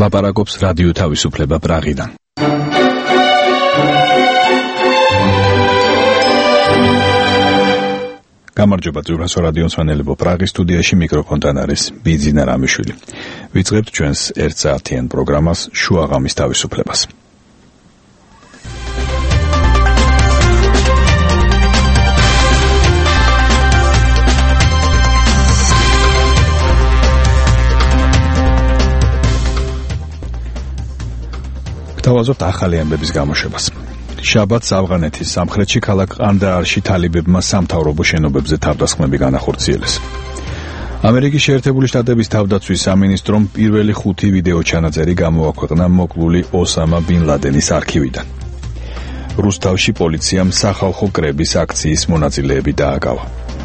ლაპარაკობს რადიო თავისუფლება პრაღიდან. გამარჯობა ძვირფასო რადიო მსმენელებო, პრაღის სტუდიაში მიკროფონთან არის ბიძინა რამიშვილი. ვიწყებთ ჩვენს 1 საათიან პროგრამას შუაღამის თავისუფლებას. გთავაზობთ ახალი ამბების გამოშვებას. შაბათს ავღანეთის სამხრეთში ქალაქ ყანდაარში თალიბებმა სამთავრობო შენობებზე თავდასხმები განახორციელეს. ამერიკის შეერთებული შტატების თავდაცვის სამინისტრომ პირველი 5 ვიდეო ჩანაწერი გამოაქვეყნა მოკლული ოსამა ბინ ლადენის არქივიდან. რუსთავში პოლიციამ სახალხო კრების აქციის მონაწილეები დააკავა.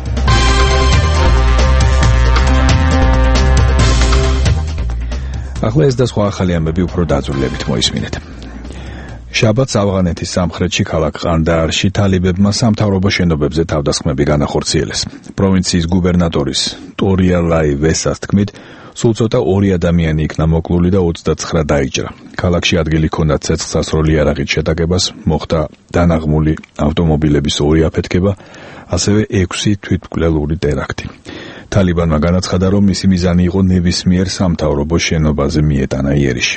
ახლა ეს და სხვა ახალი ამბები უფრო დაწვრილებით მოისმინეთ. შაბათს ავღანეთის სამხრეთში ქალაქ ყანდაარში თალიბებმა სამთავრობო შენობებზე თავდასხმები განახორციელეს. პროვინციის გუბერნატორის ტორიალაი ვესას თქმით, სულ ცოტა 2 ადამიანი იქნა მოკლული და 29 დაიჭრა. ქალაქში ადგილი ჰქონდა ცეცხლსასროლი იარაღით შეტაკებას, მოხდა დანაღმული ავტომობილების 2 აფეთქება, ასევე 6 თვითმკვლელური ტერაქტი. თალიბანმა განაცხადა, რომ მისი მიზანი იყო ნებისმიერ სამთავრობო შენობაზე მიეტანა იერიში.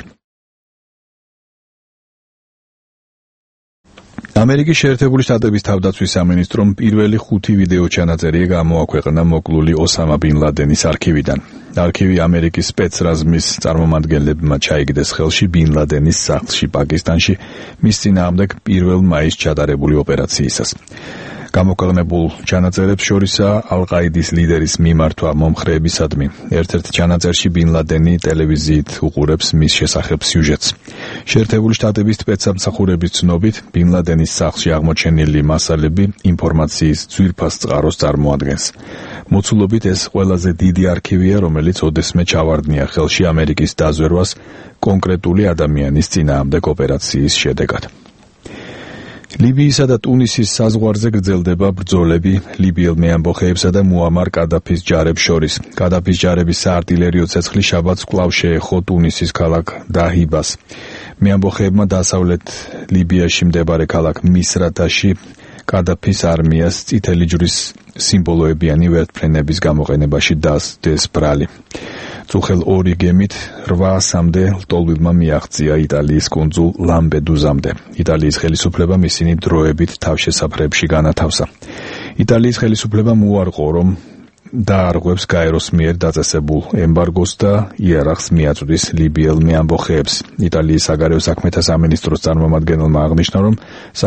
ამერიკის შეერთებული შტატების თავდაცვის სამინისტრომ პირველი 5 ვიდეო ჩანაწერი გამოაქვეყნა მოკლული ოსამა ბინ ლადენის არქივიდან. არქივი ამერიკის სპეცრაზმის წარმომადგენლებმა ჩაიგდეს ხელში ბინ ლადენის სახლში პაკისტანში მის წინააღმდეგ 1 მაისს ჩატარებული ოპერაციისას. გამოქვეყნებულ ჩანაწერებს შორისაა ალ-ყაიდის ლიდერის მიმართვა მომხრეებისადმი. ერთ-ერთ ჩანაწერში ბინ ლადენი ტელევიზიით უყურებს მის შესახებ სიუჟეტს. შეერთებული შტატების სპეცსამსახურების ცნობით, ბინ ლადენის სახლში აღმოჩენილი მასალები ინფორმაციის ძვირფას წყაროს წარმოადგენს. მოცულობით ეს ყველაზე დიდი არქივია, რომელიც ოდესმე ჩავარდნია ხელში ამერიკის დაზვერვას კონკრეტული ადამიანის წინააღმდეგ ოპერაციის შედეგად. ლიბიისა და ტუნისის საზღვარზე გრძელდება ბრძოლები ლიბიელ მეამბოხეებსა და მუამარ კადაფის ჯარებს შორის. კადაფის ჯარების საარტილერიო ცეცხლი შაბათს კვლავ შეეხო ტუნისის ქალაქ დაჰიბას. მეამბოხეებმა დასავლეთ ლიბიაში მდებარე ქალაქ მისრატაში კადაფის არმიას წითელი ჯვრის სიმბოლოებიანი ვერტმფრენების გამოყენებაში დასდეს ბრალი. წუხელ 2 გემით 800-მდე ლტოლვილმა მიაღწია იტალიის კუნძულ ლამპედუზამდე. იტალიის ხელისუფლებამ ისინი დროებით თავშესაფრებში განათავსა. იტალიის ხელისუფლებამ უარყო, რომ დაარღვევს გაეროს მიერ დაწესებულ ემბარგოს და იარაღს მიაწვდის ლიბიელ მეამბოხეებს. იტალიის საგარეო საქმეთა სამინისტროს წარმომადგენელმა აღნიშნა, რომ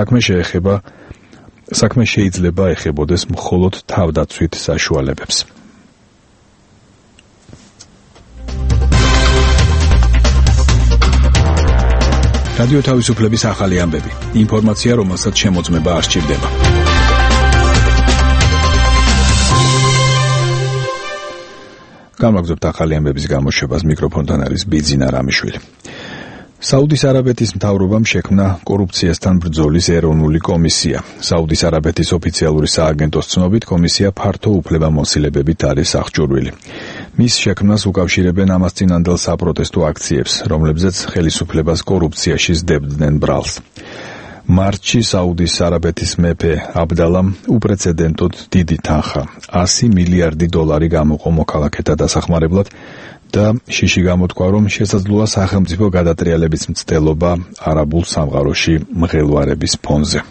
საქმე შეიძლება ეხებოდეს მხოლოდ თავდაცვით საშუალებებს. რადიო თავისუფლების ახალი ამბები. ინფორმაცია, რომელსაც შემოწმება არ სჭირდება. გამაგზავნებთ ახალი ამბების გამოშვებას, მიკროფონთან არის ბიძინა რამიშვილი. საუდის არაბეთის მთავრობამ შექმნა კორუფციასთან ბრძოლის ეროვნული კომისია. საუდის არაბეთის ოფიციალური სააგენტოს ცნობით, კომისია ფართო უფლებამოსილებებით არის აღჭურვილი. მის შექმნას უკავშირებენ ამას წინანდელ საპროტესტო აქციებს, რომლებზეც ხელისუფლებას კორუფციაში სდებდნენ ბრალს. მარტში საუდის არაბეთის მეფე აბდალამ უპრეცედენტოდ დიდი თანხა, $100 მილიარდი გამოყო მოქალაქეთა დასახმარებლად და შიში გამოთქვა, რომ შესაძლოა სახელმწიფო გადატრიალების მცდელობა არაბულ სამყაროში მღელვარების ფონზე.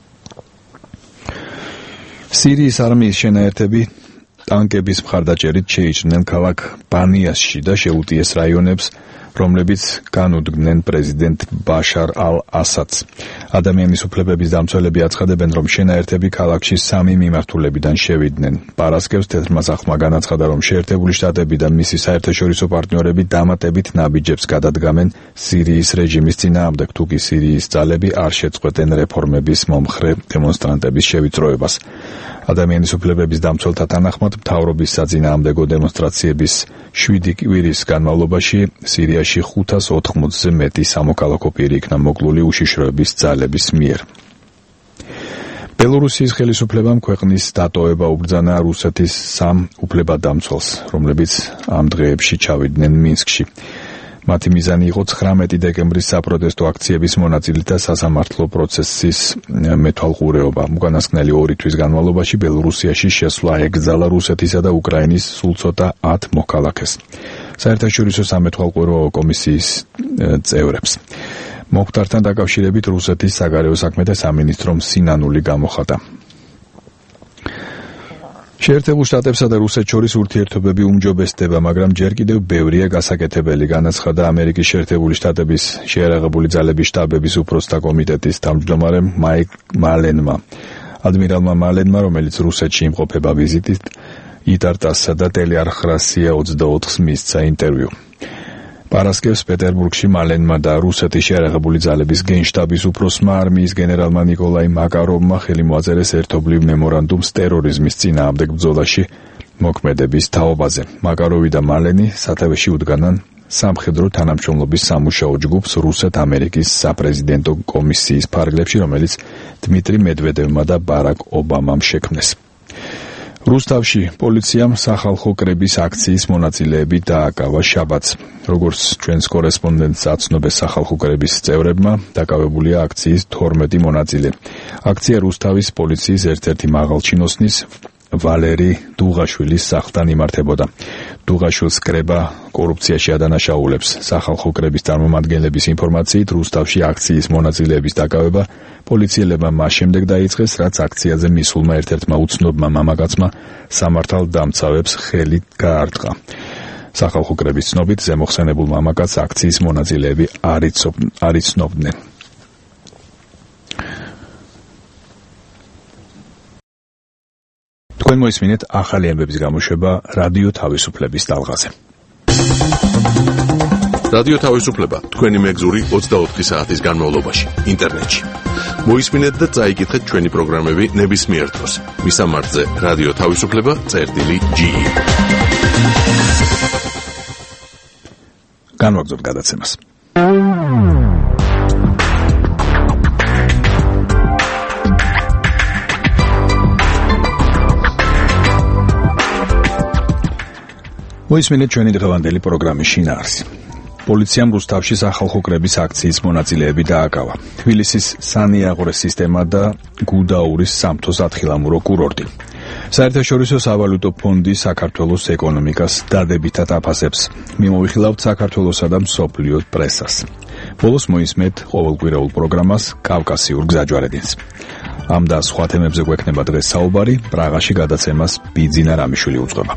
სირიის არმიის შენაერთები ტანკების მხარდაჭერით შეიჭრნენ ქალაქ ბანიასში და შეუტიეს რაიონებს, რომლებიც განუდგნენ პრეზიდენტ ბაშარ ალ-ასადს. ადამიანის უფლებების დამცველები აცხადებენ, რომ შენაერთები ქალაქში 3 მიმართულებიდან შევიდნენ. პარასკევს თეთრმა სახლმა განაცხადა, რომ შეერთებული შტატები და მისი საერთაშორისო პარტნიორები დამატებით ნაბიჯებს გადადგამენ სირიის რეჟიმის წინააღმდეგ, თუ კი სირიის ძალები არ შეწყვეტენ რეფორმების მომხრე დემონსტრანტების შევიწროებას. ადამიანის უფლებების დამცველთა თანახმად, მთავრობის საწინააღმდეგო დემონსტრაციების 7 კვირის განმავლობაში სირიაში 580-ზე მეტი სამოქალაქო პირი იქნა მოკლული უშიშროების ძალების მიერ. ბელორუსიის ხელისუფლებამ ქვეყნის დატოვება უბრძანა რუსეთის 3 უფლებადამცველს, რომლებიც ამ დღეებში ჩავიდნენ მინსკში. მათი მიზანი იყო 19 დეკემბრის საპროტესტო აქციების მონაწილე და სასამართლო პროცესის მეთვალყურეობა. უკანასკნელი 2 თვის განმავლობაში ბელორუსიაში შესვლა ეკრძალა რუსეთისა და უკრაინის სულ ცოტა 10 მოქალაქეს. საერთაშორისო სამეთვალყურეო კომისიის წევრებს. მოხდართან დაკავშირებით რუსეთის საგარეო საქმეთა სამინისტრომ სინანული გამოხატა. შეერთებულ შტატებსა და რუსეთს შორის ურთიერთობები უმჯობესდება, მაგრამ ჯერ კიდევ ბევრია გასაკეთებელი, განაცხადა ამერიკის შეერთებული შტატების შეიარაღებული ძალების შტაბების უფროსთა კომიტეტის თავმჯდომარე მაიკ მალენმა. ადმირალმა მალენმა, რომელიც რუსეთში იმყოფება ვიზიტით, იტარტასსა და ტელეარხ Россия 24-ს მისცა ინტერვიუ. პარასკევს პეტერბურგში მალენმა და რუსეთის შეიარაღებული ძალების გენშტაბის უფროსმა არმიის გენერალმა ნიკოლაი მაკაროვმა ხელი მოაწერეს ერთობლივ მემორანდუმს ტერორიზმის წინააღმდეგ ბრძოლაში მოქმედების თაობაზე. მაკაროვი და მალენი სათავეში უდგანან სამხედრო თანამშრომლობის სამუშაო ჯგუფს რუსეთ-ამერიკის საპრეზიდენტო კომისიის ფარგლებში, რომელიც დმიტრი მედვედევმა და ბარაკ ობამამ შექმნეს. რუსთავში პოლიციამ სახალხო კრების აქციის მონაწილეები დააკავა შაბათს. როგორც ჩვენს კორესპონდენტს აცნობეს სახალხო კრების წევრებმა, დაკავებულია აქციის 12 მონაწილე. აქცია რუსთავის პოლიციის ერთ-ერთი მაღალჩინოსნის ვალერი დუღაშვილის სახლთან იმართებოდა. დუღაშვილს კრება კორუფციაში ადანაშაულებს. სახალხო კრების წარმომადგენლების ინფორმაციით, რუსთავში აქციის მონაწილეების დაკავება პოლიციელებმა მას შემდეგ დაიწყეს, რაც აქციაზე მისულმა ერთ-ერთმა უცნობმა მამაკაცმა სამართალდამცავებს ხელი გაარტყა. სახალხო კრების ცნობით, ზემოხსენებულ მამაკაცს აქციის მონაწილეები არ იცნობდნენ. თქვენ მოისმინეთ ახალი ამბების გამოშვება რადიო თავისუფლების ტალღაზე. რადიო თავისუფლება თქვენი მეგზური 24 საათის განმავლობაში ინტერნეტში. მოისმინეთ და წაიკითხეთ ჩვენი პროგრამები ნებისმიერ დროს. მისამართზე რადიო თავისუფლება.ge. განვაგრძოთ გადაცემას. მოისმინეთ ჩვენი დღევანდელი პროგრამის შინაარსი. პოლიციამ რუსთავში სახალხო კრების აქციის მონაწილეები დააკავა. თბილისის სანიაღვრე სისტემა და გუდაურის სამთო სათხილამურო კურორტი. საერთაშორისო სავალუტო ფონდი საქართველოს ეკონომიკას დადებითად აფასებს. მიმოვიხილავთ საქართველოსა და მსოფლიო პრესას. ბოლოს მოისმენთ ყოველკვირეულ პროგრამას კავკასიურ გზაჯვარედინს. ამ და სხვა თემებზე გვექნება დღეს საუბარი, პრაღაში გადაცემას ბიძინა რამიშვილი უძღვება.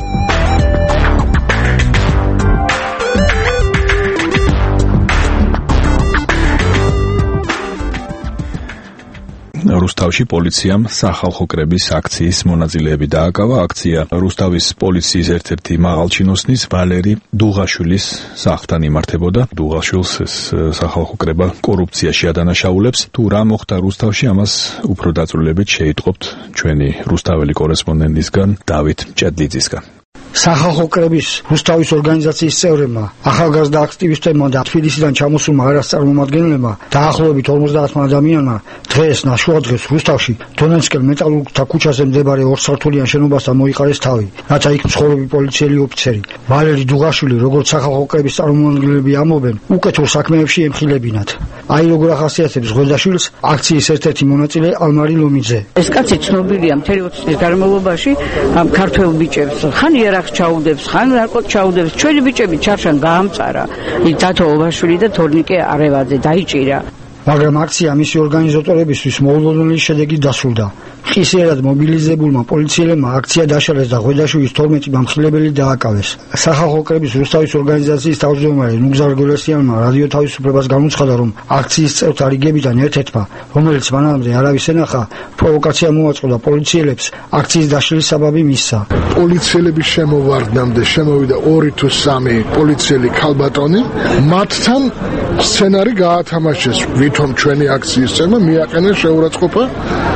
რუსთავში პოლიციამ სახალხო კრების აქციის მონაწილეები დააკავა. აქცია რუსთავის პოლიციის ერთ-ერთი მაღალჩინოსნის ვალერი დუღაშვილის სახლთან იმართებოდა. დუღაშვილს სახალხო კრება კორუფციაში ადანაშაულებს. თუ რა მოხდა რუსთავში, ამას უფრო დაწვრილებით შეიტყობთ ჩვენი რუსთაველი კორესპონდენტისგან დავით ჭედლიძისგან. სახალხო კრების რუსთავის ორგანიზაციის წევრებმა, ახალგაზრდა აქტივისტებმა და თბილისიდან ჩამოსულმა არასწარმომადგენლებმა დაახლოებით 50 ადამიანმა დღეს ნაშუადღეს რუსთავში დონეცკელ მეტალურგთა ქუჩაზე მდებარე ორსართულიან შენობასთან მოიყარეს თავი, რათა იქ მცხოვრები პოლიციელი ოფიცერი ვალერი დუღაშვილი, როგორც სახალხო კრების წარმომადგენლები ამბობენ, უკეთურ საქმეებში ემხილებინათ. აი როგორ ახასიათებს ღვედაშვილს აქციის ერთ-ერთი მონაწილე ალმარი ლომიძე. ეს კაცი ცნობილია მთელი 20 წლის განმავლობაში ამ ქართველ ბიჭებს ხან იარაღს ჩაუდებს, ხან ნარკოტს ჩაუდებს. ჩვენი ბიჭები ჩარჩან გაამწარა. დათო ოვაშვილი და თორნიკე არევაძე დაიჭირა. მაგრამ აქცია მისი ორგანიზატორებისთვის მოულოდნელი შედეგი დასრულდა. ხისიერად მობილიზებულმა პოლიციელებმა აქცია დაშალეს და ღვედაშვილის 12 დამხილებელი დააკავეს. სახალხო კრების რუსთავის ორგანიზაციის თავმჯდომარე ნუგზარ გოლესიანმა რადიო თავისუფლებას განუცხადა, რომ აქციის წევრთა რიგებიდან ერთ-ერთმა, რომელიც მანამდე არავის ენახა, პროვოკაცია მოაწყო და პოლიციელებს აქციის დაშლის საბაბი მისცა. პოლიციელების შემოვარდნამდე შემოვიდა 2 თუ 3 პოლიციელი ქალბატონი, მათთან სცენარი გაათამაშეს, ვითომ ჩვენი აქციის წევრმა მიაყენეს შეურაცხყოფა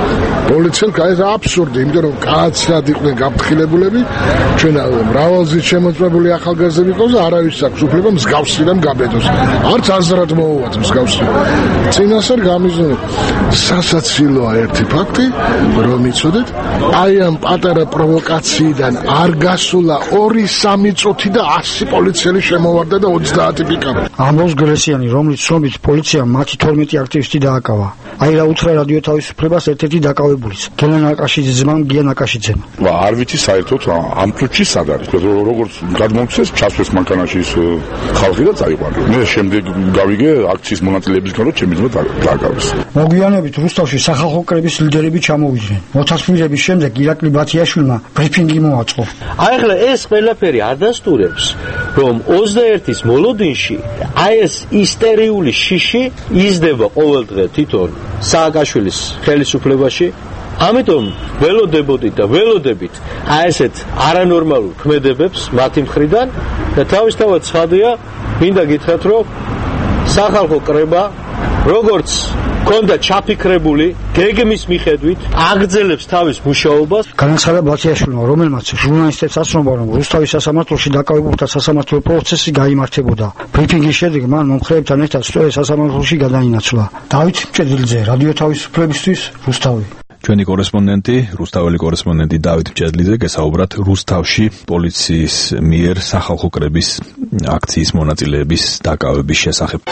პოლიციამ გაიარა აბსურდი, იმიტომ რომ კაცად იყვნენ გაფრთხილებულები, ჩვენ მრავალზით შემოწმებული ახალგაზრდები ყავს და არავის აქვს უფლება მსგავსიდან გაბედოს. არც აზრად მოუვათ მსგავსი. წინასწარ გამიზნული სასაცილოა ერთი ფაქტი, რომ იცოდეთ, აი ამ პატარა პროვოკაციიდან არ გასულა 2-3 წუთი და 100 პოლიციელი შემოვარდა და 30 პიკაპი. ამბობს გრესიანი, რომლის ცნობით პოლიციამ მათი 12 აქტივისტი დააკავა. აი რა უთხრა რადიო თავისუფლებას ერთ-ერთი დაკავებულის. გენა ნაკაშიძის ძმა გია ნაკაშიძემ. არ ვიცი საერთოდ ამ წუთში სად არის. როგორც გადმომცეს, ჩასვეს მანქანაში ხალხი და წაიყვანე. მე შემდეგ გავიგე აქციის მონაწილეებისგან, რომ ჩემი ძმა დააკავეს. მოგვიანებით რუსთავში სახალხო კრების ლიდერები ჩამოვიდნენ. მოთასპირების შემდეგ ირაკლი ბათიაშვილმა ბრიფინგი მოაწყო. აი ახლა ეს ყველაფერი არ დასტურებს, რომ 21-ის მოლოდინში აი ეს ისტერიული შიში იზრდება ყოველდღე თვითონ სააკაშვილის ხელისუფლებაში. ამიტომ ველოდებოდით და ველოდებით აი ესეთ არანორმალურ ქმედებებს მათი მხრიდან და თავისთავად ცხადია, მინდა გითხრათ, რომ სახალხო კრება როგორც კონდა ჩაფიქრებული გეგმის მიხედვით აგრძელებს თავის მუშაობას. განაცხადა ბათიაშვილმა, რომელმაც ჟურნალისტებს ასწრობა, რომ რუსთავის სასამართლოში დაკავებულთა სასამართლო პროცესი გაიმართებოდა. ბრიფინგის შემდეგ მან მომხრეებთან ერთად სწორედ სასამართლოში გადაინაცვლა. დავით მჭედლიძე, რადიო თავისუფლებისთვის, რუსთავი. ჩვენი კორესპონდენტი, რუსთაველი კორესპონდენტი დავით მჭედლიძე გესაუბრათ რუსთავში პოლიციის მიერ სახალხო კრების აქციის მონაწილეების დაკავების შესახებ.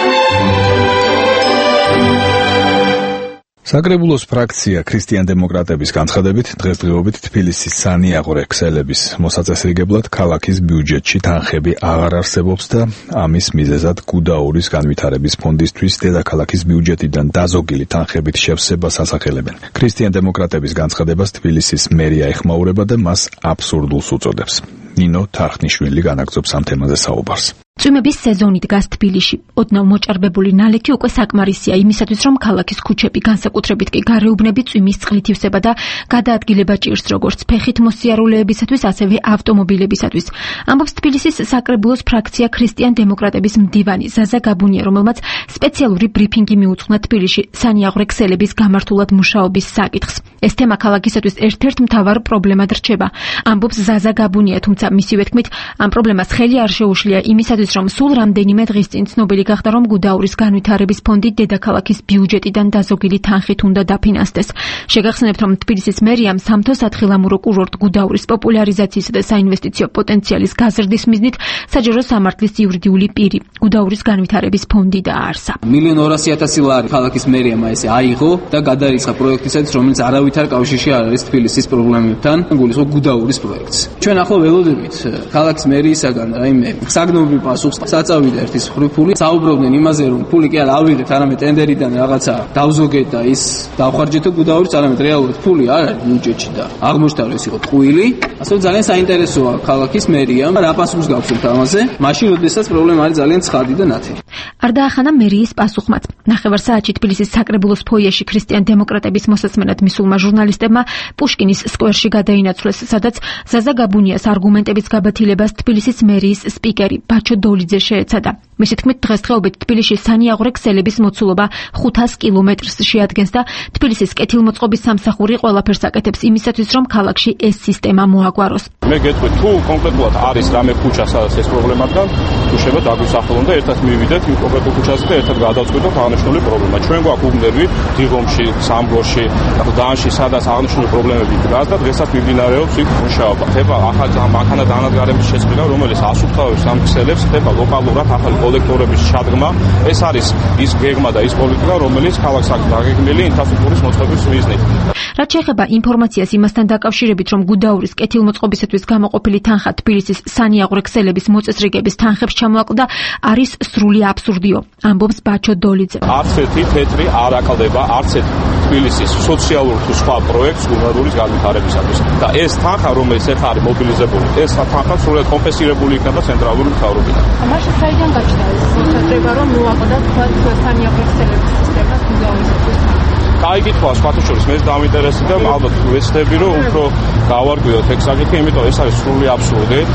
საკრებულოს ფრაქცია ქრისტიან-დემოკრატების განცხადებით დღესდღეობით თბილისის სანიაღვრე ქსელების მოსაწესრიგებლად ქალაქის ბიუჯეტში თანხები აღარ არსებობს და ამის მიზეზად გუდაურის განვითარების ფონდისთვის დედაქალაქის ბიუჯეტიდან დაზოგილი თანხებით შევსებას ასახელებენ. ქრისტიან-დემოკრატების განცხადებას თბილისის მერია ეხმაურება და მას აბსურდულს უწოდებს. ნინო თარხნიშვილი განაგრძობს ამ თემაზე საუბარს. წვიმების სეზონი დგას თბილისში. ოდნავ მოჭარბებული ნალექი უკვე საკმარისია იმისათვის, რომ ქალაქის ქუჩები, განსაკუთრებით კი გარეუბნები წვიმის წყლით ივსება და გადაადგილება ჭირს როგორც ფეხით მოსიარულეებისათვის, ასევე ავტომობილებისათვის. ამბობს თბილისის საკრებულოს ფრაქცია ქრისტიან-დემოკრატების მდივანი ზაზა გაბუნია, რომელმაც სპეციალური ბრიფინგი მიუძღვნა თბილისში სანიაღვრე ქსელების გამართულად მუშაობის საკითხს. ეს თემა ქალაქისათვის ერთ-ერთ მთავარ პრობლემად რჩება. ამბობს ზაზა გაბუნია, თუმცა მისივე თქმით, ამ პრობლემას ხელი არ შეუშლია იმისათვის, რომ სულ რამდენიმე დღის წინ ცნობილი გახდა, რომ გუდაურის განვითარების ფონდი დედაქალაქის ბიუჯეტიდან დაზოგილი თანხით უნდა დაფინანსდეს. შეგახსენებთ, რომ თბილისის მერიამ სამთო სათხილამურო კურორტ გუდაურის პოპულარიზაციისა და საინვესტიციო პოტენციალის გაზრდის მიზნით საჯარო სამართლის იურიდიული პირი გუდაურის განვითარების ფონდი დააარსა. 1,200,000 ლარი ქალაქის მერიამ ესე აიღო და გადაიწყა პროექტისათვის, რომელიც არავითარ კავშირში არ არის თბილისის პრობლემებთან, გულისხმობ გუდაურის პროექტს. ჩვენ ახლა ველოდებით ქალაქის მერიისაგან რაიმე საგნობრივ პასუხს საწავიდა ერთის ხრი ფული. საუბრობდნენ იმაზე, რომ ფული კი არ ავიღეთ, არამედ ტენდერიდან რაღაცა დავზოგეთ და ის დავხარჯეთ გუდაურის, არამედ რეალურად ფული არ არის ბიუჯეტში და აღმოჩნდა, რომ ეს იყო ტყუილი. ასე რომ ძალიან საინტერესოა ქალაქის მერიამ რა პასუხს გაქვსებთ ამაზე, მაშინ როდესაც პრობლემა არის ძალიან ცხადი და ნათელი. არ დაახანა მერიის პასუხმაც. ნახევარ-საათში თბილისის საკრებულოს ფოიეში ქრისტიან-დემოკრატების მოსაცმელად მისულმა ჟურნალისტებმა პუშკინის სკვერში გადაინაცვლეს, სადაც ზაზა გაბუნიას არგუმენტების გაბათილებას თბილისის მერიის სპიკერი ბაჩო დოლიძე შეეცადა. მისი თქმით, დღესდღეობით თბილისში სანიაღვრე ქსელების მოცულობა 500 კილომეტრს შეადგენს და თბილისის კეთილმოწყობის სამსახური ყველაფერს აკეთებს იმისათვის, რომ ქალაქში ეს სისტემა მოაგვაროს. მე გეტყვით, თუ კონკრეტულად არის რამე ქუჩა, სადაც ეს პრობლემა დგას, თუ შეიძლება დაგვისახელონ და ერთად მივიდეთ იმ კონკრეტულ ქუჩაზე და ერთად გადავწყვიტოთ აღნიშნული პრობლემა. ჩვენ გვაქვს უნდები დიღომში, სამგორში, დანში, სადაც აღნიშნული პრობლემები დგას და დღესაც მიმდინარეობს იქ მუშაობა. ხება ახალ მანქანა დანადგარების შეწყვილა, რომელიც ასუფთავებს ამ ქსელებს, ხება ლოკალურად ახალი კოლექტორების ჩადგმა. ეს არის ის გეგმა და ის პოლიტიკა, რომელიც ქალაქს აქვს დაგეგმილი ინფრასტრუქტურის მოწყობის მიზნით. რაც შეეხება ინფორმაციას იმასთან დაკავშირებით, რომ გუდაურის კეთილმოწყობისათვის გამოყოფილი თანხა თბილისის სანიაღვრე ქსელების მოწესრიგების თანხებს ჩამოაკლდა, არის სრული აბსურდიო, ამბობს ბაჩო დოლიძე. არც ერთი თეთრი არ აკლდება არც ერთ თბილისის სოციალურ თუ სხვა პროექტს გუდაურის განვითარებისათვის. და ეს თანხა, რომელიც ეხლა არის მობილიზებული, ეს თანხა სრულად კომპენსირებული იქნება ცენტრალური მთავრობიდან. მაშინ საიდან გაჩნდა ეს მოსაზრება, რომ მოაყდა თქვა სანიაღვრე ქსელების სისტემა გუდაურისათვის? კაი კითხვა, სხვათა შორის მე დამინტერესდა, ალბათ ვეცდები, რომ უფრო გავარკვიოთ ეგ საკითხი, იმიტომ ეს არის სრული აბსურდი.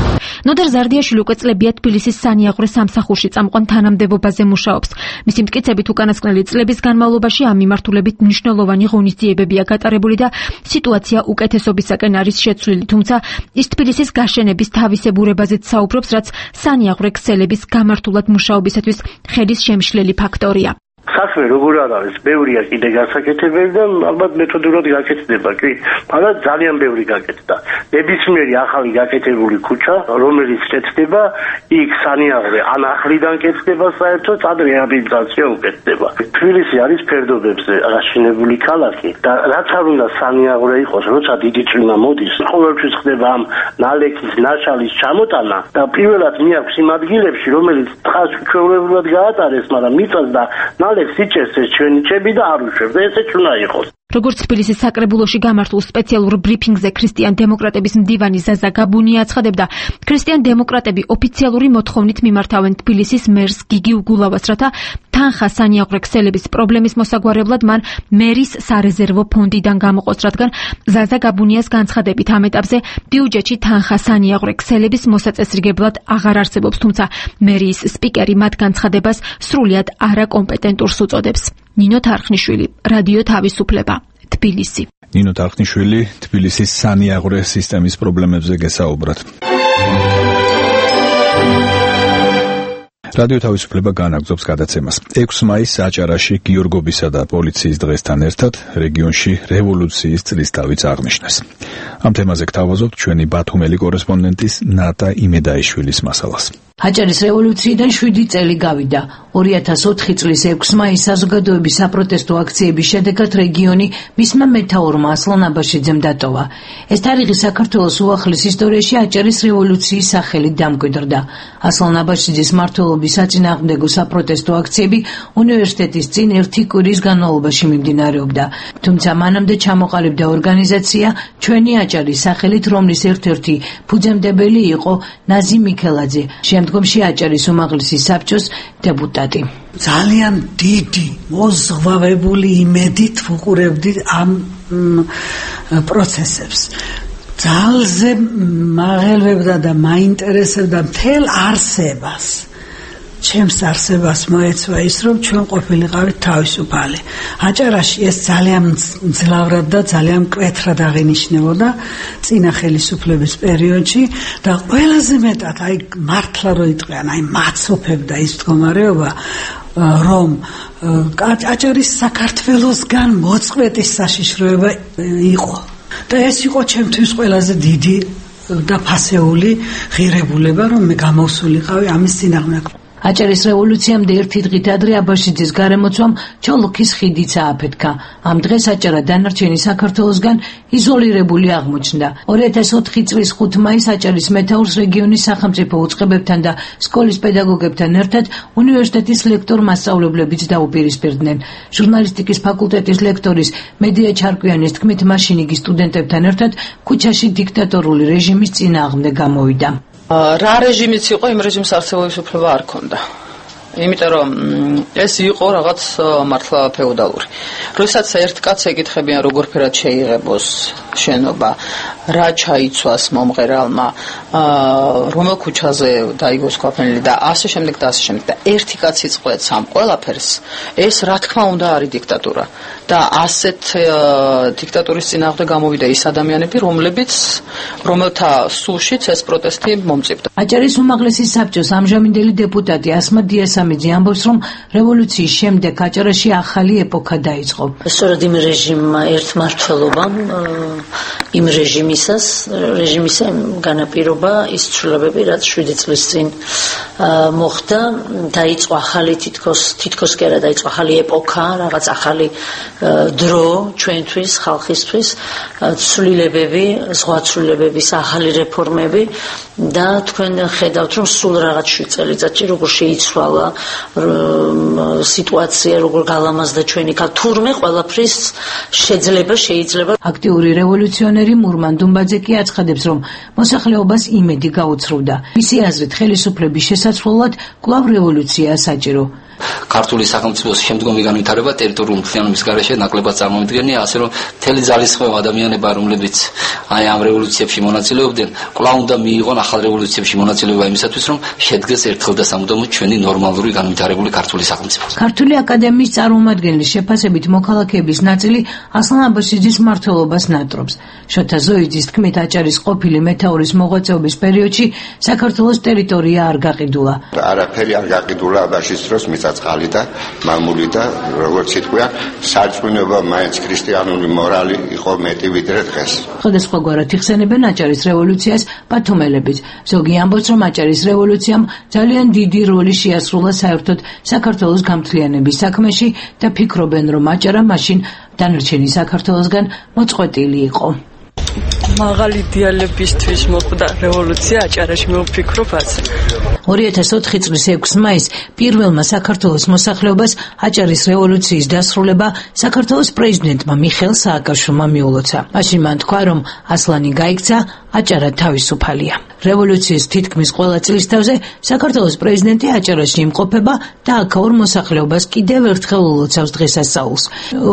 ნოდარ ზარდიაშვილი უკვე წლებია თბილისის სანიაღვრე სამსახურში წამყვან თანამდებობაზე მუშაობს. მისი მტკიცებით უკანასკნელი წლების განმავლობაში ამ მიმართულებით მნიშვნელოვანი ღონისძიებებია გატარებული და სიტუაცია უკეთესობისაკენ არის შეცვლილი, თუმცა ის თბილისის გაშენების თავისებურებაზეც საუბრობს, რაც სანიაღვრე ქსელების გამართულად მუშაობისათვის ხელის შემშლელი ფაქტორია. საქმე როგორ არის, ბევრია კიდე გასაკეთებელი და ალბათ მეთოდურად გაკეთდება, კი, მაგრამ ძალიან ბევრი გაკეთდა. ნებისმიერი ახალი გაკეთებული ქუჩა, რომელიც კეთდება, იქ სანიაღვრე ან ახლიდან კეთდება საერთოდ, ან რეაბილიტაცია უკეთდება. თბილისი არის ფერდობებზე გაშენებული ქალაქი და რაც არ უნდა სანიაღვრე იყოს, როცა დიდი წვიმა მოდის, ყოველთვის ხდება ამ ნალექის, ნაშალის ჩამოტანა და პირველად მიაქვს იმ ადგილებში, რომელიც თხას ჩვეულებრივად გაატარეს, მაგრამ მიწას და სიჭერს ეს ჩვენიჭები და არ უშვებს. ესეც უნდა იყოს. როგორც თბილისის საკრებულოში გამართულ სპეციალურ ბრიფინგზე ქრისტიან-დემოკრატების მდივანი ზაზა გაბუნია აცხადებდა, ქრისტიან-დემოკრატები ოფიციალური მოთხოვნით მიმართავენ თბილისის მერს გიგი უგულავას, რათა თანხა სანიაღვრე ქსელების პრობლემის მოსაგვარებლად მან მერის სარეზერვო ფონდიდან გამოყოს, რადგან ზაზა გაბუნიას განცხადებით ამ ეტაპზე ბიუჯეტში თანხა სანიაღვრე ქსელების მოსაწესრიგებლად აღარ არსებობს, თუმცა მერიის სპიკერი მათ განცხადებას სრულიად არაკომპეტენტურს უწოდებს. ნინო თარხნიშვილი, რადიო თავისუფლება, თბილისი. ნინო თარხნიშვილი, თბილისის სანიაღვრე სისტემის პრობლემებზე გესაუბრათ. რადიო თავისუფლება განაგრძობს გადაცემას. 6 მაისს აჭარაში გიორგობისა და პოლიციის დღესთან ერთად რეგიონში რევოლუციის წლისთავიც აღნიშნეს. ამ თემაზე გთავაზობთ ჩვენი ბათუმელი კორესპონდენტის ნატა იმედაიშვილის მასალას. აჭარის რევოლუციიდან 7 წელი გავიდა. 2004 წლის 6 მაისს საზოგადოების საპროტესტო აქციების შედეგად რეგიონი მისმა მეთაურმა ასლან აბაშიძემ დატოვა. ეს თარიღი საქართველოს უახლის ისტორიაში აჭარის რევოლუციის სახელით დამკვიდრდა. ასლან აბაშიძის მმართველობის საწინააღმდეგო საპროტესტო აქციები უნივერსიტეტის წინ 1 კვირის განმავლობაში მიმდინარეობდა. თუმცა მანამდე ჩამოყალიბდა ორგანიზაცია ჩვენი აჭარის სახელით, რომლის ერთ-ერთი ფუძემდებელი იყო ნაზი მიქელაძე, შემდგომში აჭარის უმაღლესი საბჭოს დეპუტატი. ძალიან დიდი მოზღვავებული იმედით ვუყურებდი ამ პროცესებს. ძალზე მაღელვებდა და მაინტერესებდა მთელ არსებას. ჩემს არსებას მოეცვა ის, რომ ჩვენ ყოფილიყავით თავისუფალი. აჭარაში ეს ძალიან მძლავრად და ძალიან მკვეთრად აღინიშნებოდა წინა ხელისუფლების პერიოდში და ყველაზე მეტად აი მართლა რო იტყვიან, აი მაცოფებდა ის მდგომარეობა, რომ აჭარის საქართველოსგან მოწყვეტის საშიშროება იყო. და ეს იყო ჩემთვის ყველაზე დიდი და ფასეული ღირებულება, რომ მე გამოვსულიყავი ამის წინააღმდეგ. აჭარის რევოლუციამდე ერთი დღით ადრე აბაშიძის გარემოცვამ ჩოლოქის ხიდიც ააფეთქა. ამ დღეს აჭარა დანარჩენი საქართველოსგან იზოლირებული აღმოჩნდა. 2004 წლის 5 მაისს აჭარის მეთაურს რეგიონის სახელმწიფო უწყებებთან და სკოლის პედაგოგებთან ერთად უნივერსიტეტის ლექტორ-მასწავლებლებიც დაუპირისპირდნენ. ჟურნალისტიკის ფაკულტეტის ლექტორის მედია ჩარკვიანის თქმით, მაშინ იგი სტუდენტებთან ერთად ქუჩაში დიქტატორული რეჟიმის წინააღმდეგ გამოვიდა. რა რეჟიმიც იყო, იმ რეჟიმს არსებობის უფლება არ ჰქონდა. იმიტომ რომ ეს იყო რაღაც მართლა ფეოდალური. როდესაც ერთ კაცს ეკითხებიან, როგორ ფერად შეიღებოს შენობა, რა ჩაიცვას მომღერალმა, რომელ ქუჩაზე დაიგოს ქვაფენილი და ასე შემდეგ და ასე შემდეგ. და ერთი კაცი წყვეტს ამ ყველაფერს, ეს რა თქმა უნდა არის დიქტატურა. და ასეთ დიქტატურის წინააღმდეგ გამოვიდა ის ადამიანები, რომელთა სულშიც ეს პროტესტი მომწიფდა. აჭარის უმაღლესი საბჭოს ამჟამინდელი დეპუტატი ასმა დიასამიძე ამბობს, რომ რევოლუციის შემდეგ აჭარაში ახალი ეპოქა დაიწყო. სწორედ იმ რეჟიმმა ერთმართველობამ იმ რეჟიმისა განაპირობა ის ცვლილებები, რაც 7 წლის წინ მოხდა, დაიწყო ახალი თითქოს კი არა დაიწყო ახალი ეპოქა, რაღაც ახალი დრო ჩვენთვის, ხალხისთვის, ცვლილებები, სხვა ცვლილებების ახალი რეფორმები და თქვენ ხედავთ, რომ სულ რაღაც 7 წელიწადში როგორ შეიცვალა სიტუაცია როგორ გალამაზდა ჩვენი თურმე ყველაფრის შეიძლება აქტიური რევოლუციონერი მურმან დუმბაძე კი აცხადებს, რომ მოსახლეობას იმედი გაუცრუდა. მისი აზრით, ხელისუფლების შესაძლებლად კვლავ რევოლუციაა საჭირო. ქართული სახელმწიფოს შემდგომი განვითარება ტერიტორიული მთლიანობის გარეშე ნაკლებად წარმოუდგენია, ასე რომ მთელი ძალისხმევა ადამიანება, რომლებიც აი ამ რევოლუციებში მონაწილეობდნენ, კვლავ უნდა მიიღონ ახალ რევოლუციებში მონაწილეობა იმისათვის, რომ შედგეს ერთხელ და სამუდამოდ ჩვენი ნორმალური განვითარებული ქართული სახელმწიფო. ქართული აკადემიის წარმომადგენლის შეფასებით მოქალაქეების ნაწილი ასლან აბაშიძის მმართველობას ნატრობს. შოთა ზოიძის თქმით, აჭარის ყოფილი მეთაურის მოღვაწეობის პერიოდში საქართველოს ტერიტორია არ გაყიდულა. არაფერი არ გაყიდულა აბაშის დროს მიწა-წყალი და მამული და როგორც ითქვია, სარწმუნოება მაინც ქრისტიანული მორალი იყო მეტი ვიდრე დღეს. სხვადასხვაგვარად იხსენებენ აჭარის რევოლუციას ბათუმელებიც. ზოგი ამბობს, რომ აჭარის რევოლუციამ ძალიან დიდი როლი შეასრულა საერთოდ საქართველოს გამთლიანების საქმეში და ფიქრობენ, რომ აჭარა მაშინ დანარჩენი საქართველოსგან მოწყვეტილი იყო. მაღალი იდეალებისთვის მოხდა რევოლუცია აჭარაში, მე ვფიქრობ ასე. 2004 წლის 6 მაისს პირველმა საქართველოს მოსახლეობას აჭარის რევოლუციის დასრულება საქართველოს პრეზიდენტმა მიხეილ სააკაშვილმა მიულოცა. მაშინ მან თქვა, რომ ასლანი გაიქცა, აჭარა თავისუფალია. რევოლუციის თითქმის ყველა წლისთავზე საქართველოს პრეზიდენტი აჭარაში იმყოფება და აქაურ მოსახლეობას კიდევ ერთხელ ულოცავს დღესასწაულს.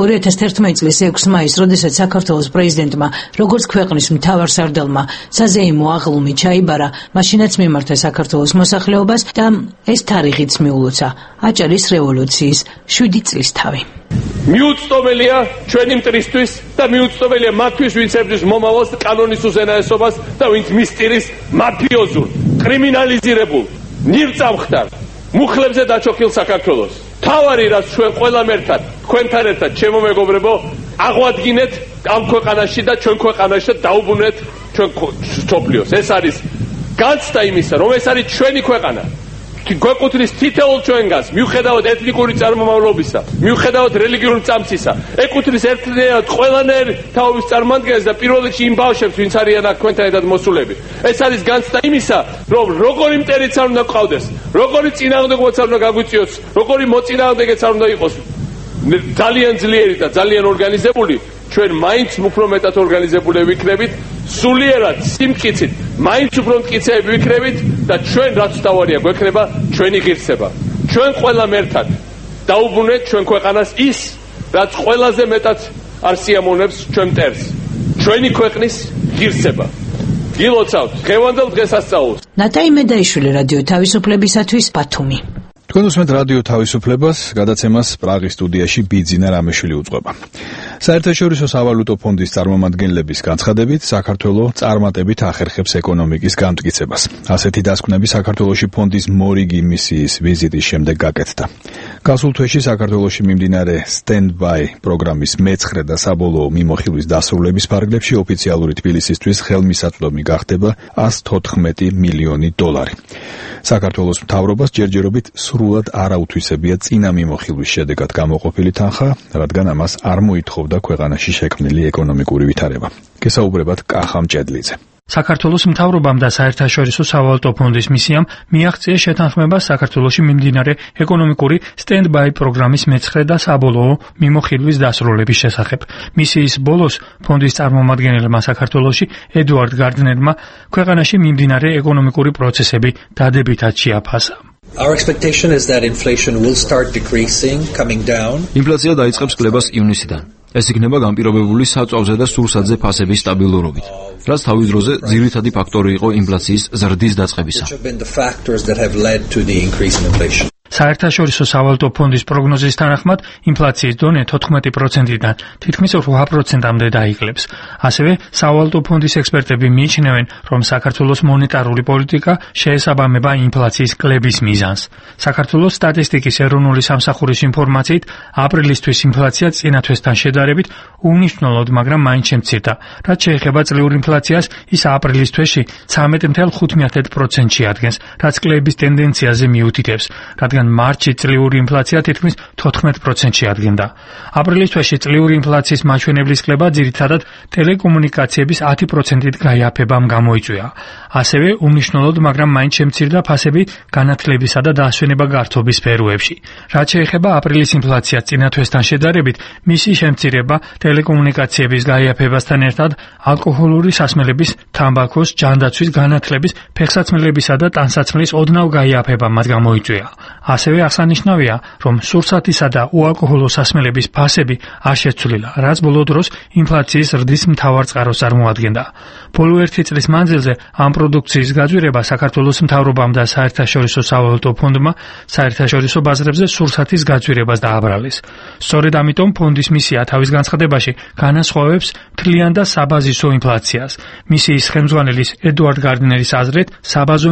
2011 წლის 6 მაისს, როდესაც საქართველოს პრეზიდენტმა როგორც ქვეყნის მთავარსარდალმა საზეიმო აღლუმი ჩაიბარა, მაშინაც მიმართა საქართველოს მოსახლეობას და ეს თარიღიც მიულოცა აჭარის რევოლუციის 7 წლისთავი. მიუწვდომელია ჩვენი მტრისთვის და მიუწვდომელია მათთვის, ვინც ებრძვის მომავალს, კანონის უზენაესობას და ვინც მისტირის მაფიოზულ, კრიმინალიზირებულ, ნირწამხდარ, მუხლებზე დაჩოქილ საქართველოს. თავარი რაც ჩვენ ყველამ ერთად, თქვენთან ერთად, ჩემო მეგობრებო, აღვადგინეთ ამ ქვეყანაში და ჩვენ ქვეყანაში და დაუბრუნეთ ჩვენ სოფლიოს. ეს არის განცდა იმისა, რომ ეს არის ჩვენი ქვეყანა. გვეკუთვნის თითოეულ ჩვენგანს, მიუხედავად ეთნიკური წარმომავლობისა, მიუხედავად რელიგიური წამსისა, ეკუთვნის ერთნაირად ყველანაირ თაობის წარმოადგენს და პირველ რიგში იმ ბავშვებს, ვინც არიან აქ თქვენთან ერთად მოსულები. ეს არის განცდა იმისა, რომ როგორი მტერიც არ უნდა გყავდეს, როგორი წინააღმდეგობაც არ უნდა გაგვიწიოს, როგორი მოწინააღმდეგეც არ უნდა იყოს ძალიან ძლიერი და ძალიან ორგანიზებული, ჩვენ მაინც უფრო მეტად ორგანიზებული ვიქნებით, სულიერად, სიმტკიცით, მაინც უფრო მტკიცეები ვიქნებით და ჩვენ რაც თავარია გვექნება ჩვენი ღირსება. ჩვენ ყველამ ერთად დაუბრუნეთ ჩვენ ქვეყანას ის, რაც ყველაზე მეტად არ სიამოვნებს ჩვენ მტერს. ჩვენი ქვეყნის ღირსება. გილოცავთ დღევანდელ დღესასწაულს. ნატაი მედაიშვილი, რადიო თავისუფლებისათვის, ბათუმი. თქვენ უსმენთ რადიო თავისუფლებას, გადაცემას პრაღის სტუდიაში ბიძინა რამეშვილი უძღვება. საერთაშორისო სავალუტო ფონდის წარმომადგენლების განცხადებით, საქართველოს წარმატებით ახერხებს ეკონომიკის განმტკიცებას. ასეთი დასკვნები საქართველოში ფონდის მორიგი მისიის ვიზიტის შემდეგ გაკეთდა. გასულ თვეში საქართველოში მიმდინარე stand-by პროგრამის მეცხრე და საბოლოო მიმოხილვის დასრულების ფარგლებში ოფიციალური თბილისისთვის ხელმისაწვდომი გახდება 114 მილიონი დოლარი. საქართველოს მთავრობას ჯერჯერობით სრულად არაუთვისებია წინა მიმოხილვის შედეგად გამოყოფილი თანხა, რადგან ამას არ მოითხოვდა ქვეყანაში შექმნილი ეკონომიკური ვითარება. გესაუბრებათ კახა მჭედლიძე. საქართველოს მთავრობამ და საერთაშორისო სავალუტო ფონდის მისიამ მიაღწია შეთანხმება საქართველოში მიმდინარე ეკონომიკური stand-by პროგრამის მეცხრე და საბოლოო მიმოხილვის დასრულების შესახებ. მისიის ბოლოს ფონდის წარმომადგენელმა საქართველოში ედუარდ გარდნერმა ქვეყანაში მიმდინარე ეკონომიკური პროცესები დადებითად შეაფასა. Our expectation is that inflation will start decreasing, coming down. ინფლაცია დაიწყებს კლებას ივნისიდან. ეს იქნება განპირობებული საწვავზე და სურსათზე ფასების სტაბილურობით, რაც თავის დროზე ძირითადი ფაქტორი იყო ინფლაციის ზრდის დაწყებისა. საერთაშორისო სავალუტო ფონდის პროგნოზის თანახმად ინფლაციის დონე 14%-დან თითქმის 8%-მდე დაიკლებს. ასევე სავალუტო ფონდის ექსპერტები მიიჩნევენ, რომ საქართველოს მონეტარული პოლიტიკა შეესაბამება ინფლაციის კლების მიზანს. საქართველოს სტატისტიკის ეროვნული სამსახურის ინფორმაციით, აპრილისთვის ინფლაცია წინა თვესთან შედარებით უმნიშვნელოდ, მაგრამ მაინც შემცირდა. რაც შეეხება წლიურ ინფლაციას, ის აპრილის თვეში 13.5%-ში ადგენს, რაც კლების ტენდენციაზე მიუთითებს, რადგან მარტში წლიური ინფლაცია თითქმის 14%-ში ადგენდა. აპრილის თვეში წლიური ინფლაციის მაჩვენებლის კლება ძირითადად ტელეკომუნიკაციების 10%-ით გაიაფებამ გამოიწვია. ასევე უმნიშვნელოდ, მაგრამ მაინც შემცირდა ფასები განათლებისა და დაასვენება გართობის სფეროებში. რაც შეეხება აპრილის ინფლაციას წინა თვესთან შედარებით, მისი შემცირება ტელეკომუნიკაციების გაიაფებასთან ერთად ალკოჰოლური სასმელების, თამბაქოს, ჯანდაცვის, განათლების, ფეხსაცმელებისა და ტანსაცმლის ოდნავ გაიაფებამ მათ გამოიწვია. ასევე აღსანიშნავია, რომ სურსათისა და უალკოჰოლო სასმელების ფასები არ შეცვლილა, რაც ბოლო დროს ინფლაციის ზრდის მთავარ წყაროს წარმოადგენდა. ბოლო 1 წლის მანძილზე ამ პროდუქციის გაძვირება საქართველოს მთავრობამ და საერთაშორისო სავალუტო ფონდმა საერთაშორისო ბაზრებზე სურსათის გაძვირებას დააბრალეს. სწორედ ამიტომ ფონდის მისია თავის განცხადებაში განასხვავებს მთლიან და საბაზისო ინფლაციას. მისიის ხელმძღვანელის ედუარდ გარდნერის აზრით, საბაზო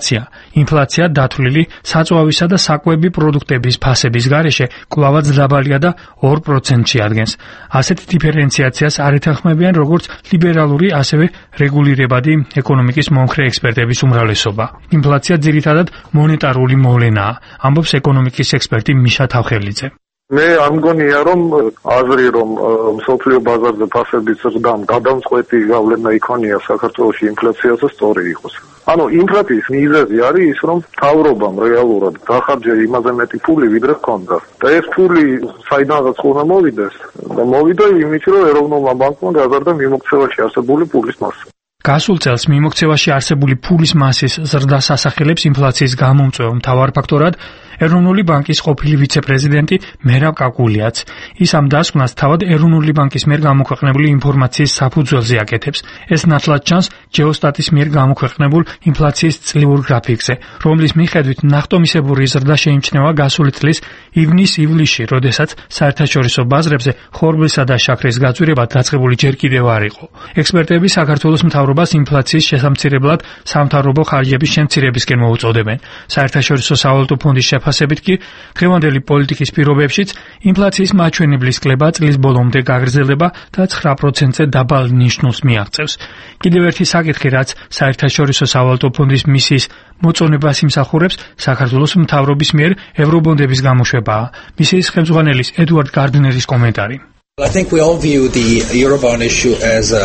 ინფლაცია დათვლილი საწვავისა და საკვები პროდუქტების ფასების გარეშე კვლავაც დაბალია და 2%-ში ადგენს. ასეთ დიფერენციაციას არ ეთანხმებიან როგორც ლიბერალური, ასევე რეგულირებადი ეკონომიკის მომხრე ექსპერტების უმრავლესობა. ინფლაცია ძირითადად მონეტარული მოვლენაა, ამბობს ეკონომიკის ექსპერტი მიშა თავხელიძე. მე არ მგონია რომ აზრი რომ მსოფლიო ბაზარზე ფასების ზრდამ გადამწყვეტი გავლენა იქონია საქართველოში ინფლაციაზე სწორი იყოს. ანუ ინფლაციის მიზეზი არის ის რომ მთავრობამ რეალურად დახარჯა იმაზე მეტი ფული ვიდრე ჰქონდა. და ეს ფული საიდანაც უნდა მოვიდეს და მოვიდა იმით რომ ეროვნულმა ბანკმა გაზარდა მიმოქცევაში არსებული ფულის მასა. გასულ წელს მიმოქცევაში არსებული ფულის მასის ზრდას ასახელებს ინფლაციის გამომწვევ მთავარ ფაქტორად ეროვნული ბანკის ყოფილი ვიცე-პრეზიდენტი მერაბ კაკულიაც. ის ამ დასკვნას თავად ეროვნული ბანკის მიერ გამოქვეყნებული ინფორმაციის საფუძველზე აკეთებს. ეს ნათლად ჩანს ჯეოსტატის მიერ გამოქვეყნებულ ინფლაციის წლიურ გრაფიკზე, რომლის მიხედვით ნახტომისებური ზრდა შეიმჩნევა გასული წლის ივნის-ივლისში, როდესაც საერთაშორისო ბაზრებზე ხორბლისა და შაქრის გაძვირება დაწყებული ჯერ კიდევ არ იყო. ექსპერტები საქართველოს მთავრობას ინფლაციის შესამცირებლად სამთავრობო ხარჯების შემცირებისკენ მოუწოდებენ. საერთაშორისო სავალუტო ფონდის ფასებით კი დღევანდელი პოლიტიკის პირობებშიც ინფლაციის მაჩვენებლის კლება წლის ბოლომდე გაგრძელდება და 9%-ზე დაბალ ნიშნულს მიაღწევს. კიდევ ერთი საკითხი, რაც საერთაშორისო სავალუტო ფონდის მისიის მოწონებას იმსახურებს, საქართველოს მთავრობის მიერ ევრობონდების გამოშვებაა. მისიის ხელმძღვანელის ედუარდ გარდნერის კომენტარი. I think we all view the Eurobond issue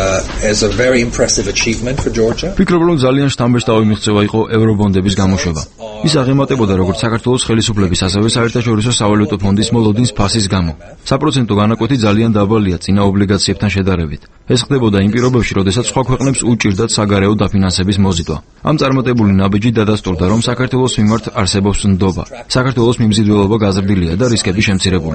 as a very impressive achievement for Georgia. ვფიქრობ, რომ ძალიან შთამბეჭდავი მიღწევა იყო ევრობონდების გამოშვება. ის აღემატებოდა როგორც საქართველოს ხელისუფლების, ასევე საერთაშორისო სავალუტო ფონდის მოლოდინს ფასის გამო. საპროცენტო განაკვეთი ძალიან დაბალია წინა ობლიგაციებთან შედარებით. ეს ხდებოდა იმ პირობებში, როდესაც სხვა ქვეყნებს უჭირდათ საგარეო დაფინანსების მოზიდვა. ამ წარმატებული ნაბიჯი დადასტურდა, რომ საქართველოს მიმართ არსებობს ნდობა. საქართველოს მიმზიდველობა გაზრდილია და რისკები შემცირებული.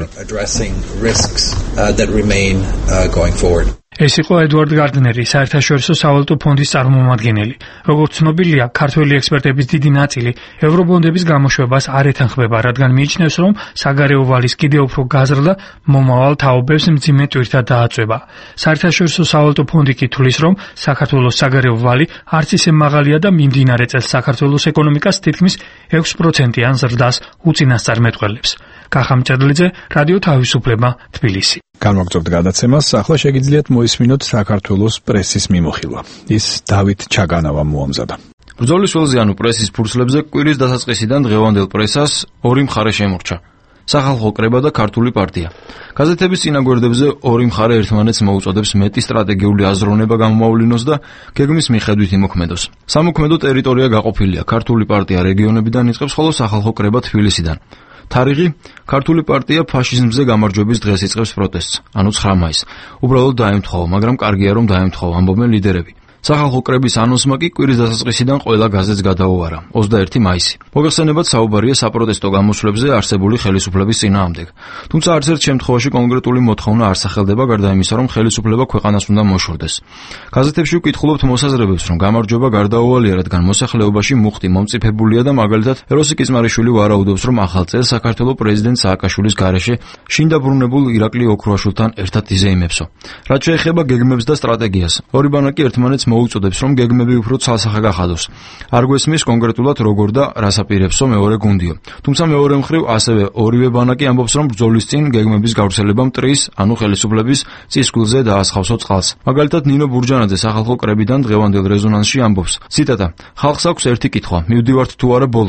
Remain going forward. ეს იყო ედუარდ გარდნერი, საერთაშორისო სავალუტო ფონდის წარმომადგენელი. როგორც ცნობილია, ქართველი ექსპერტების დიდი ნაწილი ევრობონდების გამოშვებას არ ეთანხმება, რადგან მიიჩნევს, რომ საგარეო ვალის კიდევ უფრო გაზრდა მომავალ თაობებს მძიმე ტვირთად დააწვება. საერთაშორისო სავალუტო ფონდი კი თვლის, რომ საქართველოს საგარეო ვალი არც ისე მაღალია და მიმდინარე წელს საქართველოს ეკონომიკას თითქმის 6%-იან ზრდას უწინასწარ მეტყველებს. კახამ ჭედლიძე, რადიო თავისუფლება, თბილისი. განვაგრძობთ გადაცემას, ახლა შეგიძლიათ მოისმინოთ საქართველოს პრესის მიმოხილვა. ის დავით ჩაგანავამ მოამზადა. ბრძოლის ველზე ანუ პრესის ფურცლებზე კვირის დასაწყისიდან დღევანდელ პრესას ორი მხარე შემორჩა. სახალხო კრება და ქართული პარტია. გაზეთების წინაგვერდებზე ორი მხარე ერთმანეთს მოუწოდებს მეტი სტრატეგიული აზროვნება გამომავლინოს და გეგმის მიხედვით იმოქმედოს. სამოქმედო ტერიტორია გაყოფილია. ქართული პარტია რეგიონებიდან იწყებს, ხოლო სახალხო კრება თბილისიდან. თარიღი ქართული პარტია ფაშიზმზე გამარჯვების დღეს იწყებს პროტესტს, ანუ 9 მაისს. უბრალოდ დაემთხოვა, მაგრამ კარგია რომ დაემთხოვა, ამბობენ ლიდერები. სახალხო კრების ანონსმა კი კვირის დასაწყისიდან ყველა გაზეთს გადაუარა 21 მაისი. მოგეხსენებათ, საუბარია საპროტესტო გამოსვლებზე არსებული ხელისუფლების წინააღმდეგ. თუმცა არც ერთ შემთხვევაში კონკრეტული მოთხოვნა არ სახელდება, გარდა იმისა, რომ ხელისუფლება ქვეყანას უნდა მოშორდეს. გაზეთებში ვკითხულობთ მოსაზრებებს, რომ გამარჯვება გარდაუვალია, რადგან მოსახლეობაში მუხტი მომწიფებულია და მაგალითად ეროსი კიზმარიშვილი ვარაუდობს, რომ ახალ წელს საქართველოს პრეზიდენტ სააკაშვილის გარეშე შინ დაბრუნებულ ირაკლი ოქროაშვილთან ერთად იზეიმებსო. რაც შეეხება გეგმებს და სტრატეგიას, ორი ბანაკი ერთმანეთს მოუწოდებს, რომ გეგმები უფრო ცალსახე გახადოს. არ გვესმის კონკრეტულად როგორ და რას აპირებსო მეორე გუნდიო. თუმცა მეორე მხრივ ასევე ორივე ბანაკი ამბობს, რომ ბრძოლის წინ გეგმების გავრცელება მტრის, ანუ ხელისუფლების წისქვილზე დაასხავსო წყალს. მაგალითად, ნინო ბურჯანაძე სახალხო კრებიდან დღევანდელ რეზონანსში ამბობს: ციტატა: ხალხს აქვს ერთი კითხვა, მივდივართ თუ არა ბოლომდე.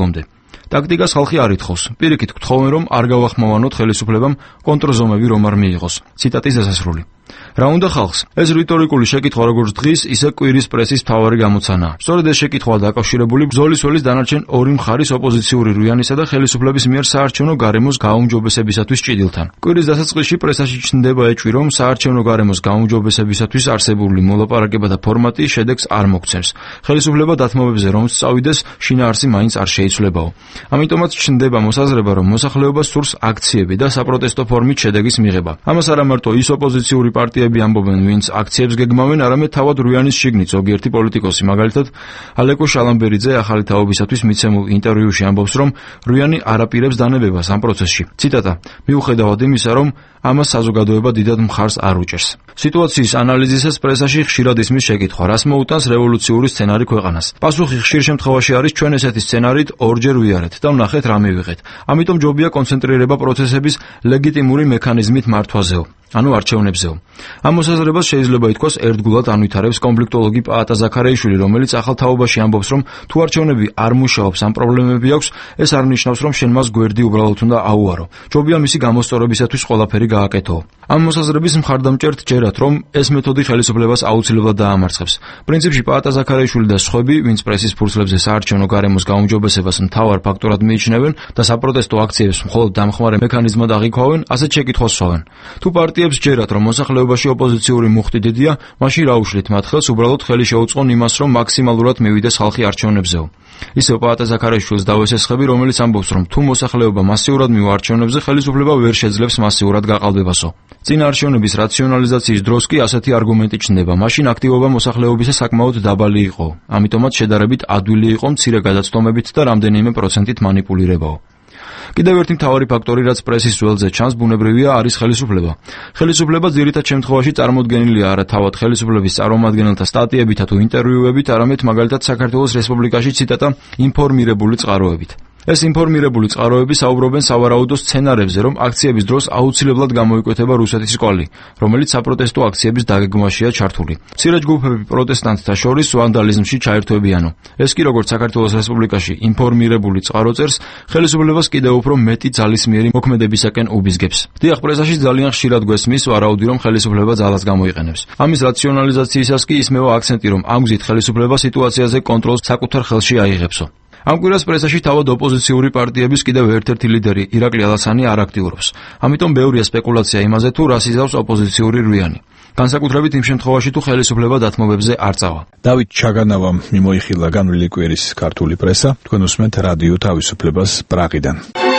ტაქტიკას ხალხი არ ითხოვს. პირიქით გთხოვენ, რომ არ გავახმოვანოთ ხელისუფლებამ კონტრზომები რომ არ მიიღოს. ციტატის დასასრული. რა უნდა ხალხს? ეს რიტორიკული შეკითხვა როგორც დღის, ისე კვირის პრესის მთავარი გამოცანაა. სწორედ ეს შეკითხვა დაკავშირებული ბრძოლის ველის დანარჩენ ორი მხარის ოპოზიციური რუიანისა და ხელისუფლების მიერ საარჩევნო გარემოს გაუმჯობესებისათვის ჭიდილთან. კვირის დასაწყისში პრესაში ჩნდება ეჭვი, რომ საარჩევნო გარემოს გაუმჯობესებისათვის არსებული მოლაპარაკება და ფორმატი შედეგს არ მოგცემს. ხელისუფლება დათმობებზე რომ სწავიდეს, შინაარსი მაინც არ შეიცვლებაო. ამიტომაც ჩნდება მოსაზრება, რომ მოსახლეობა სურს აქციები და საპროტესტო ფორმით შედეგის მიღება. ამას არა მარტო ის ოპოზიციური პარტიები ამბობენ, ვინც აქციებს გეგმავენ, არამედ თავად რუიანის შიგნით ზოგიერთი პოლიტიკოსი, მაგალითად ალეკო შალამბერიძე ახალი თაობისათვის მიცემულ ინტერვიუში ამბობს, რომ რუიანი არ აპირებს დანებებას ამ პროცესში. ციტატა: მიუხედავად იმისა, რომ ამას საზოგადოება დიდად მხარს არ უჭერს. სიტუაციის ანალიზისას პრესაში ხშირად ისმის შეკითხვა, რას მოუტანს რევოლუციური სცენარი ქვეყანას. პასუხი ხშირ შემთხვევაში არის, ჩვენ ესეთი სცენარით ორჯერ ვიარეთ და ვნახეთ რა მივიღეთ. ამიტომ ჯობია კონცენტრირება პროცესების ლეგიტიმური მექანიზმით მართვაზეო. ანუ არჩევნებზეო. ამ მოსაზრებას შეიძლება ითქვას ერთგულად ანვითარებს კონფლიქტოლოგი პაატა ზაქარიაშვილი, რომელიც ახალ თაობაში ამბობს, რომ თუ არჩევნები არ მუშაობს, ამ პრობლემები აქვს, ეს არ ნიშნავს, რომ შენ მას გვერდი უბრალოდ უნდა აუარო. ჯობია მისი გამოსწორებისათვის ყველაფერი გააკეთო. ამ მოსაზრების მხარდამჭერთ ჯერათ, რომ ეს მეთოდი ხელისუფლებას აუცილებლად დაამარცხებს. პრინციპში პაატა ზაქარიაშვილი და სხვები, ვინც პრესის ფურცლებზე საარჩევნო გარემოს გაუმჯობესებას მთავარ ფაქტორად მიიჩნევენ და საპროტესტო აქციებს მხოლოდ დამხმარე მექანიზმად აღიქვავენ, ასეთ შეკითხვას სვავენ. თუ პარტიებს ჯერათ, რომ მოსახლეობაში ოპოზიციური მუხტი დიდია, მაშინ რა უშლით მათ ხელს, უბრალოდ ხელი შეუწყონ იმას, რომ მაქსიმალურად მივიდეს ხალხი არჩევნებზეო. ისევ პაატა ზაქარიაშვილს დავესესხები, რომელიც ამბობს, რომ თუ მოსახლეობა მასიურად მივა არჩევნებზე, ხელისუფლება ვერ შეძლებს მასიურად გაყალბებასო. წინა არჩევნების რაციონალიზაციის დროს კი ასეთი არგუმენტი ჩნდება, მაშინ აქტივობა მოსახლეობისა საკმაოდ დაბალი იყო. ამიტომაც შედარებით ადვილი იყო მცირე გადაცდომებით და რამდენიმე პროცენტით манипуლირებაო. კიდევ ერთი მთავარი ფაქტორი, რაც პრესის ველზე ჩანს, ბუნებრივია, არის ხელისუფლება. ხელისუფლება ძირითად შემთხვევაში წარმოდგენილია არა თავად ხელისუფლების წარმომადგენელთა სტატიებითა თუ ინტერვიუებით, არამედ მაგალითად საქართველოს რესპუბლიკაში ციტატა ინფორმირებული წყაროებით. ეს ინფორმირებული წყაროები საუბრობენ სავარაუდო სცენარებზე, რომ აქციების დროს აუცილებლად გამოიკვეთება რუსეთის კვალი, რომელიც საპროტესტო აქციების დაგეგმვაშია ჩართული. მცირე ჯგუფები პროტესტანტთა შორის ვანდალიზმში ჩაერთვებიანო. ეს კი როგორც საქართველოს რესპუბლიკაში ინფორმირებული წყარო წერს, ხელისუფლებას კიდევ უფრო მეტი ძალისმიერი მოქმედებისაკენ უბიზგებს. დიახ, პრესაში ძალიან ხშირად გვესმის ვარაუდი, რომ ხელისუფლება ძალას გამოიყენებს. ამის რაციონალიზაციისას კი ისმევა აქცენტი, რომ ამ გზით ხელისუფლება სიტუაციაზე კონტროლს საკუთარ ხელში აიღებსო. ამ კვირას პრესაში თავად ოპოზიციური პარტიების კიდევ ერთ-ერთი ლიდერი ირაკლი ალასანი არ აქტიურობს. ამიტომ ბევრია სპეკულაცია იმაზე, თუ რას იზავს ოპოზიციური რუიანი. განსაკუთრებით იმ შემთხვევაში, თუ ხელისუფლება დათმობებზე არ წავა. დავით ჩაგანავამ მიმოიხილა განვლილი კვირის ქართული პრესა. თქვენ უსმენთ რადიო თავისუფლებას პრაღიდან.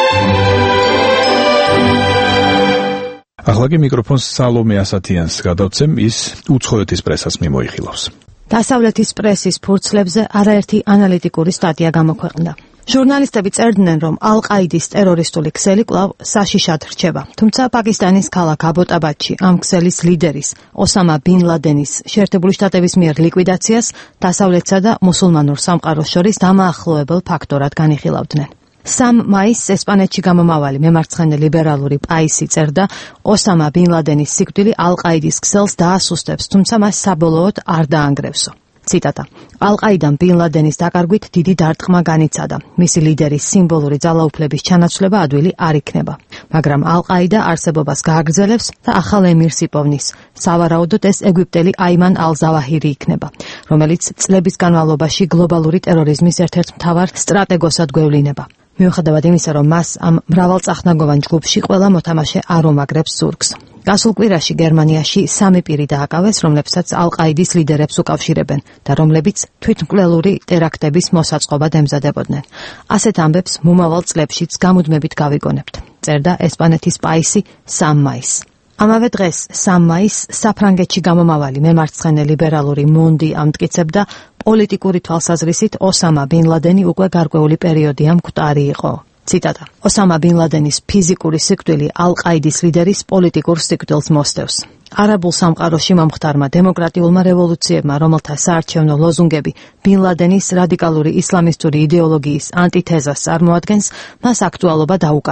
ახლა კი მიკროფონს სალომე ასათიანს გადავცემ, ის უცხოეთის პრესას მიმოიხილავს. დასავლეთის პრესის ფურცლებზე არაერთი ანალიტიკური სტატია გამოქვეყნდა. ჟურნალისტები წერდნენ, რომ ალ-ყაიდის ტერორისტული ქსელი კვლავ საშიშად რჩება. თუმცა პაკისტანის ქალაქ აბოტაბადში ამ ქსელის ლიდერის, ოსამა ბინ ლადენის შეერთებული შტატების მიერ ლიკვიდაციას დასავლეთსა და მუსულმანურ სამყაროს შორის დამაახლოებელ ფაქტორად განიხილავდნენ. 3 მაისს ესპანეთში გამომავალი მემარცხენე ლიბერალური პაისი წერდა, ოსამა ბინ ლადენის სიკვდილი ალ-ყაიდის ქსელს დაასუსტებს, თუმცა მას საბოლოოდ არ დაანგრევსო. ციტატა: ალ-ყაიდამ ბინ ლადენის დაკარგვით დიდი დარტყმა განიცადა. მისი ლიდერის სიმბოლური ძალაუფლების ჩანაცვლება ადვილი არ იქნება. მაგრამ ალ-ყაიდა არსებობას გააგრძელებს და ახალ ემირს იპოვნის. სავარაუდოდ ეს ეგვიპტელი აიმან ალ-ზავაჰირი იქნება, რომელიც წლების განმავლობაში გლობალური ტერორიზმის ერთ-ერთ მთავარ სტრატეგოსად გვევლინება. მიუხედავად იმისა, რომ მას ამ მრავალწახნაგოვან ჯგუფში ყველა მოთამაშე არ უმაგრებს ზურგს. გასულ კვირაში გერმანიაში 3 პირი დააკავეს, რომლებსაც ალ-ყაიდის ლიდერებს უკავშირებენ და რომლებიც თვითმკვლელური ტერაქტების მოსაწყობად ემზადებოდნენ. ასეთ ამბებს მომავალ წლებშიც გამუდმებით გავიგონებთ, წერდა ესპანეთის პაისი 3 მაისს. ამავე დღეს 3 მაისს საფრანგეთში გამომავალი მემარცხენე ლიბერალური მონდი ამტკიცებდა, პოლიტიკური თვალსაზრისით ოსამა ბინ ლადენი უკვე გარკვეული პერიოდია მკვდარი იყო. ციტატა: ოსამა ბინ ლადენის ფიზიკური სიკვდილი ალ-ყაიდის ლიდერის პოლიტიკურ სიკვდილს მოსდევს. არაბულ სამყაროში მომხდარმა დემოკრატიულმა რევოლუციებმა, რომელთა საარჩევნო ლოზუნგები ბინ ლადენის რადიკალური ისლამისტური იდეოლოგიის ანტითეზას წარმოადგენს, მას აქტუალობა დაუკარგა.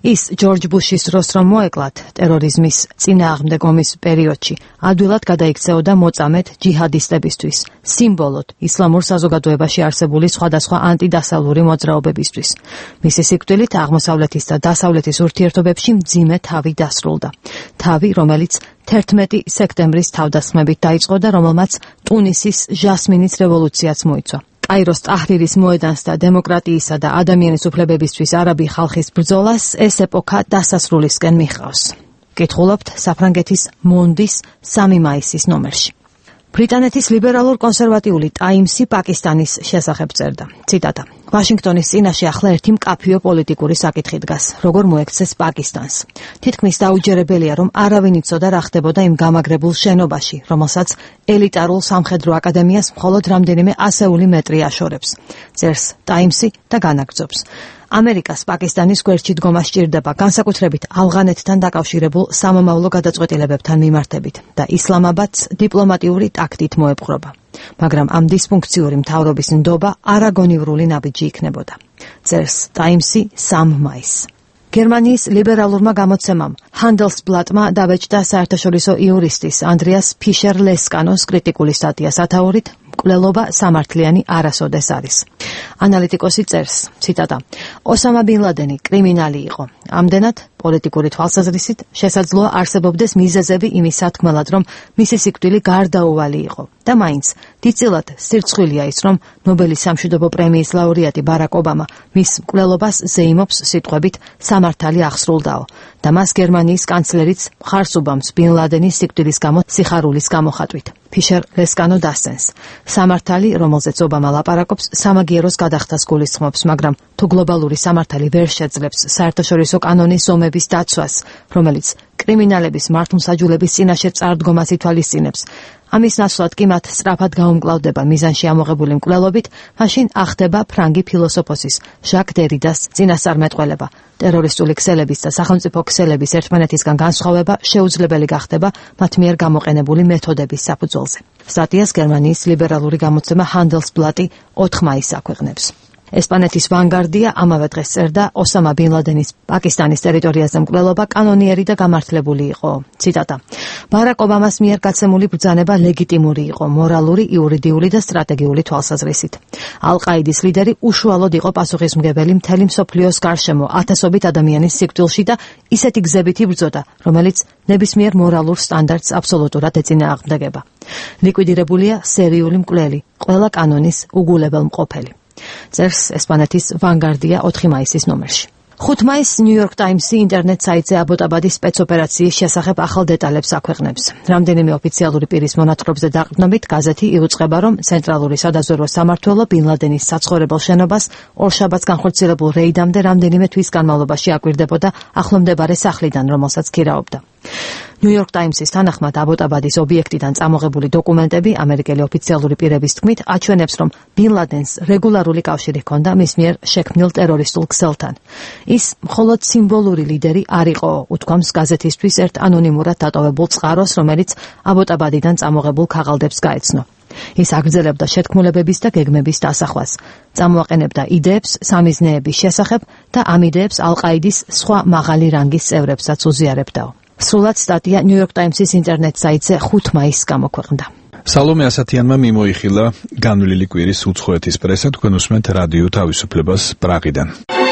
ის ჯორჯ ბუშის დროს რომ მოეკლათ ტერორიზმის წინააღმდეგ ომის პერიოდში, ადვილად გადაიქცეოდა მოწამედ ჯიჰადისტებისთვის, სიმბოლოდ ისლამურ საზოგადოებაში არსებული სხვადასხვა ანტიდასავლური მოძრაობებისთვის. მისი სიკვდილით აღმოსავლეთის და დასავლეთის ურთიერთობებში მძიმე თავი დასრულდა. თავი, რომელიც 11 სექტემბრის თავდასხმებით დაიწყო და რომელმაც ტუნისის ჟასმინის რევოლუციაც მოიცვა. კაიროს ტაჰრირის მოედანს და დემოკრატიისა და ადამიანის უფლებებისთვის არაბი ხალხის ბრძოლას ეს ეპოქა დასასრულისკენ მიჰყავს. კითხულობთ საფრანგეთის მონდის 3 მაისის ნომერში. ბრიტანეთის ლიბერალურ-კონსერვატიული ტაიმსი პაკისტანის შესახებ წერდა. ციტატა: ვაშინგტონის წინაშე ახლა ერთი მკაფიო პოლიტიკური საკითხი დგას, როგორ მოექცეს პაკისტანს. თითქმის დაუჯერებელია, რომ არავინ იცოდა რა ხდებოდა იმ გამაგრებულ შენობაში, რომელსაც ელიტარულ სამხედრო აკადემიას მხოლოდ რამდენიმე ასეული მეტრი აშორებს. წერს ტაიმსი და განაგრძობს: ამერიკას პაკისტანის გვერდში დგომა სჭირდება, განსაკუთრებით ავღანეთთან დაკავშირებულ სამომავლო გადაწყვეტილებებთან მიმართებით და ისლამაბადს დიპლომატიური ტაქტით მოეპყრობა. მაგრამ ამ დისფუნქციური მთავრობის ნდობა არაგონივრული ნაბიჯი იქნებოდა. წერს ტაიმსი 3 მაისს. გერმანიის ლიბერალურმა გამოცემამ Handelsblatt-მა დაბეჭდა საერთაშორისო იურისტის ანდრეას ფიშერ ლესკანოს კრიტიკული სტატია სათაურით მკვლელობა სამართლიანი არასოდეს არის. ანალიტიკოსი წერს, ციტატა: ოსამა ბინ ლადენი კრიმინალი იყო. ამდენად პოლიტიკური თვალსაზრისით შესაძლოა არსებობდეს მიზეზები იმის სათქმელად, რომ მისი სიკვდილი გარდაუვალი იყო. და მაინც დიდწილად სირცხვილია ის, რომ ნობელის სამშვიდობო პრემიის ლაურეატი ბარაკ ობამა მის მკვლელობას ზეიმობს სიტყვებით სამართალი აღსრულდაო და მას გერმანიის კანცლერიც მხარს უბამს ბინ ლადენის სიკვდილის გამო სიხარულის გამოხატვით. ფიშერ ლესკანო დასცენს: სამართალი, რომელზეც ობამა ლაპარაკობს, სამაგიეროს გადახდას გულისხმობს, მაგრამ თუ გლობალური სამართალი ვერ შეძლებს საერთაშორისო კანონის ომების დაცვას, რომელიც კრიმინალების მართლმსაჯულების წინაშე წარდგომას ითვალისწინებს, ამის ნაცვლად კი მათ სწრაფად გაუმკლავდება მიზანში ამოღებული მკვლელობით, მაშინ ახდება ფრანგი ფილოსოფოსის ჟაკ დერიდას წინასწარმეტყველება. ტერორისტული ქსელების და სახელმწიფო ქსელების ერთმანეთისგან განსხვავება შეუძლებელი გახდება მათ მიერ გამოყენებული მეთოდების საფუძველზე. სტატიას გერმანიის ლიბერალური გამოცემა Handelsblatt 4 მაისს აქვეყნებს. ესპანეთის ვანგარდია ამავე დღეს წერდა: ოსამა ბინ ლადენის პაკისტანის ტერიტორიაზე მკვლელობა კანონიერი და გამართლებული იყო. ციტატა: ბარაკ ობამას მიერ გაცემული ბრძანება ლეგიტიმური იყო, მორალური, იურიდიული და სტრატეგიული თვალსაზრისით. ალ-ყაიდის ლიდერი უშუალოდ იყო პასუხისმგებელი მთელი მსოფლიოს გარშემო ათასობით ადამიანის სიკვდილში და ისეთი გზებით იბრძოდა, რომელიც ნებისმიერ მორალურ სტანდარტს აბსოლუტურად ეწინააღმდეგება. ლიკვიდირებულია სერიული მკვლელი, ყველა კანონის უგულებელმყოფელი. წერს ესპანეთის ვანგარდია 4 მაისის ნომერში. 5 მაისს New York Times-ი ინტერნეტ საიტზე აბოტაბადის სპეცოპერაციის შესახებ ახალ დეტალებს აქვეყნებს. რამდენიმე ოფიციალური პირის მონათხრობზე დაყრდნობით გაზეთი იუწყება, რომ ცენტრალური სადაზვერვო სამმართველო ბინ ლადენის საცხოვრებელ შენობას ორშაბათს განხორციელებულ რეიდამდე რამდენიმე თვის განმავლობაში აკვირდებოდა ახლომდებარე სახლიდან, რომელსაც ქირაობდა. New York Times-ის თანახმად აბოტაბადის ობიექტიდან წამოღებული დოკუმენტები ამერიკელი ოფიციალური პირების თქმით აჩვენებს, რომ ბინ ლადენს რეგულარული კავშირი ჰქონდა მის მიერ შექმნილ ტერორისტულ ქსელთან. ის მხოლოდ სიმბოლური ლიდერი არ იყო, უთქვამს გაზეთისთვის ერთ ანონიმურად დატოვებულ წყაროს, რომელიც აბოტაბადიდან წამოღებულ ქაღალდებს გაეცნო. ის აგრძელებდა შეთქმულებების და გეგმების დასახვას, წამოაყენებდა იდეებს სამიზნეების შესახებ და ამ იდეებს ალ-ყაიდის სხვა მაღალი რანგის წევრებსაც უზიარებდაო. სრულად სტატია New York Times-ის ინტერნეტ საიტზე 5 მაისს გამოქვეყნდა. სალომე ასათიანმა მიმოიხილა განვლილი კვირის უცხოეთის პრესა. თქვენ უსმენთ რადიო თავისუფლებას პრაღიდან.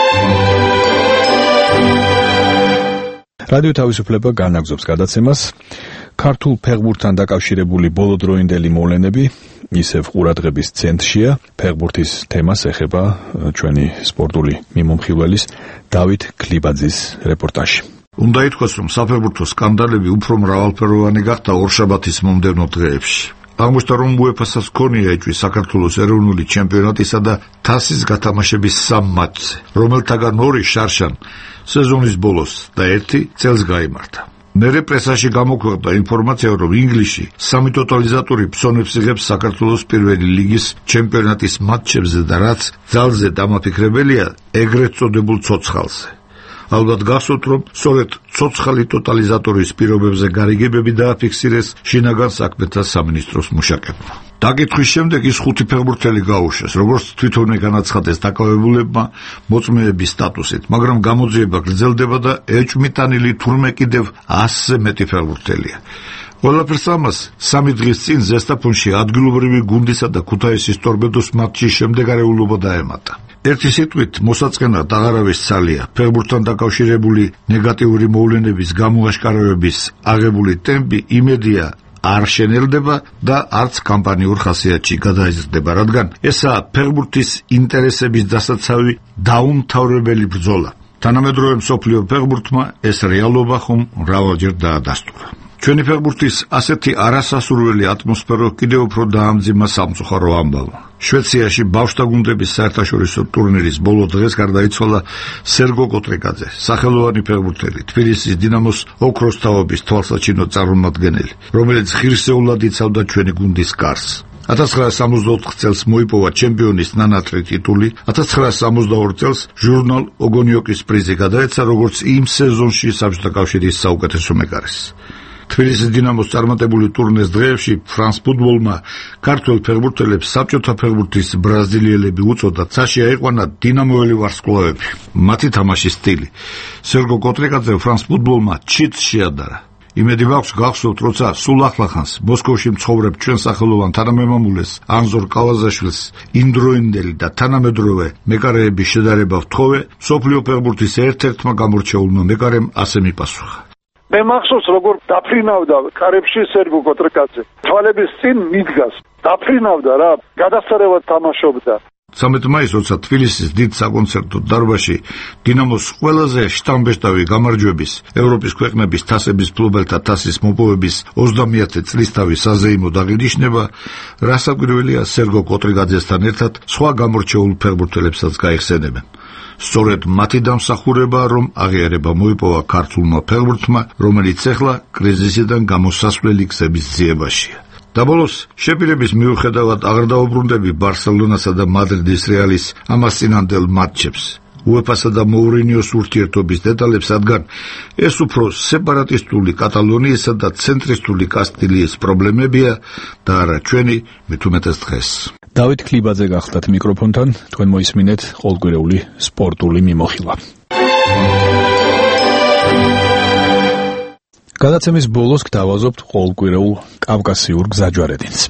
რადიო თავისუფლება განაგზობს გადაცემას. ქართულ ფეხბურთთან დაკავშირებული ბოლოდროინდელი მოვლენები ისევ ყურადღების ცენტრშია. ფეხბურთის თემას ეხება ჩვენი სპორტული მიმომხილველის დავით ქლიბაძის რეპორტაჟი. უნდა ითქვას, რომ საფეხბურთო სკანდალები უფრო მრავალფეროვანი გახდა ორშაბათის მომდევნო დღეებში. აღმოჩნდა, რომ UEFA-ს ჰქონია ეჭვი საქართველოს ეროვნული ჩემპიონატისა და თასის გათამაშების 3 მატჩზე, რომელთაგან 2 შარშან სეზონის ბოლოს და 1 წელს გაიმართა. მერე პრესაში გამოქვეყნდა ინფორმაცია, რომ ინგლისში 3 ტოტალიზატორი ფსონებს იღებს საქართველოს პირველი ლიგის ჩემპიონატის მატჩებზე და რაც ძალზე დამაფიქრებელია, ეგრეთ წოდებულ ცოცხალზე. ალბათ გახსოვთ, რომ სწორედ ცოცხალი ტოტალიზატორის პირობებზე გარიგებები დააფიქსირეს შინაგან საქმეთა სამინისტროს მუშაკებმა. დაკითხვის შემდეგ ის 5 ფეხბურთელი გაუშვეს, როგორც თვითონვე განაცხადეს დაკავებულებმა მოწმეების სტატუსით, მაგრამ გამოძიება გრძელდება და ეჭვმიტანილი თურმე კიდევ 100-ზე მეტი ფეხბურთელია. ყველაფერს ამას 3 დღის წინ ზესტაფონში ადგილობრივი გუნდისა და ქუთაისის ტორპედოს მატჩის შემდეგარეულობა დაემატა. ერთი სიტყვით მოსაწყენად აღარავის ცალია, ფეხბურთთან დაკავშირებული ნეგატიური მოვლენების გამოაშკარავების აღებული ტემპი იმედია არ შენელდება და არც კამპანიურ ხასიათში გადაიზრდება, რადგან ესაა ფეხბურთის ინტერესების დასაცავი დაუმთავრებელი ბრძოლა. თანამედროვე მსოფლიო ფეხბურთმა ეს რეალობა ხომ მრავალჯერ დაადასტურა. ჩვენი ფეხბურთის ასეთი არასასურველი ატმოსფერო კიდევ უფრო დაამძიმა სამწუხარო ამბავმა. შვეციაში ბავშვთა გუნდების საერთაშორისო ტურნირის ბოლო დღეს გარდაიცვალა სერგო კოტრიკაძე, სახელოვანი ფეხბურთელი, თბილისის დინამოს ოქროს თაობის თვალსაჩინო წარმომადგენელი, რომელიც ღირსეულად იცავდა ჩვენი გუნდის კარს. 1964 წელს მოიპოვა ჩემპიონის ნანატრი ტიტული, 1962 წელს ჟურნალ ოგონიოკის პრიზი გადაეცა, როგორც იმ სეზონში საბჭოთა კავშირის საუკეთესო მეკარეს. თბილისის დინამოს წარმატებული ტურნეს დღეებში ფრანს ფუტბოლმა ქართველ ფეხბურთელებს საბჭოთა ფეხბურთის ბრაზილიელები უწოდა, ცაში აიყვანა დინამოელი ვარსკვლავები, მათი თამაშის სტილი. სერგო კოტრიკაძე ფრანს ფუტბოლმა ჩიტს შეადარა. იმედი მაქვს გახსოვთ, როცა სულ ახლახანს მოსკოვში მცხოვრებ ჩვენ სახელოვან თანამემამულეს ანზორ კავაზაშვილს იმდროინდელი და თანამედროვე მეკარეების შედარება ვთხოვე, მსოფლიო ფეხბურთის ერთ-ერთმა გამორჩეულმა მეკარემ ასე მიპასუხა. მე მახსოვს, როგორ დაფრინავდა კარებში სერგო კოტრიკაძე. თვალების წინ მიდგას. დაფრინავდა რა, გადასარევად თამაშობდა. 13 მაისს, როცა თბილისის დიდ საკონცერტო დარბაზში დინამოს ყველაზე შტამბეშტავი გამარჯვების, ევროპის ქვეყნების თასების ფლობელთა თასის მოპოვების 30 წლისთავი საზეიმო დაღინიშნება, რასაკვირველია, სერგო კოტრიკაძესთან ერთად სხვა გამორჩეულ ფეხბურთელებსაც გაიხსენებენ. სწორედ მათი დამსახურებაა, რომ აღიარება მოიპოვა ქართულმა ფეხბურთმა, რომელიც ეხლა კრიზისიდან გამოსასვლელი გზების ძიებაშია. და ბოლოს შეპირების მიუხედავად აღარ დაუბრუნდები ბარსელონასა და მადრიდის რეალის ამას წინანდელ მატჩებს. UEFA-სა და მოურინიოს ურთიერთობის დეტალებს, რადგან ეს უფრო სეპარატისტული კატალონიისა და ცენტრისტული კასტილიის პრობლემებია და არა ჩვენი მით უმეტეს დღეს. დავით ქლიბაძე გახდათ მიკროფონთან, თქვენ მოისმინეთ ყოველკვირეული სპორტული მიმოხილვა. გადაცემის ბოლოს გთავაზობთ ყოველკვირეულ კავკასიურ გზაჯვარედინს.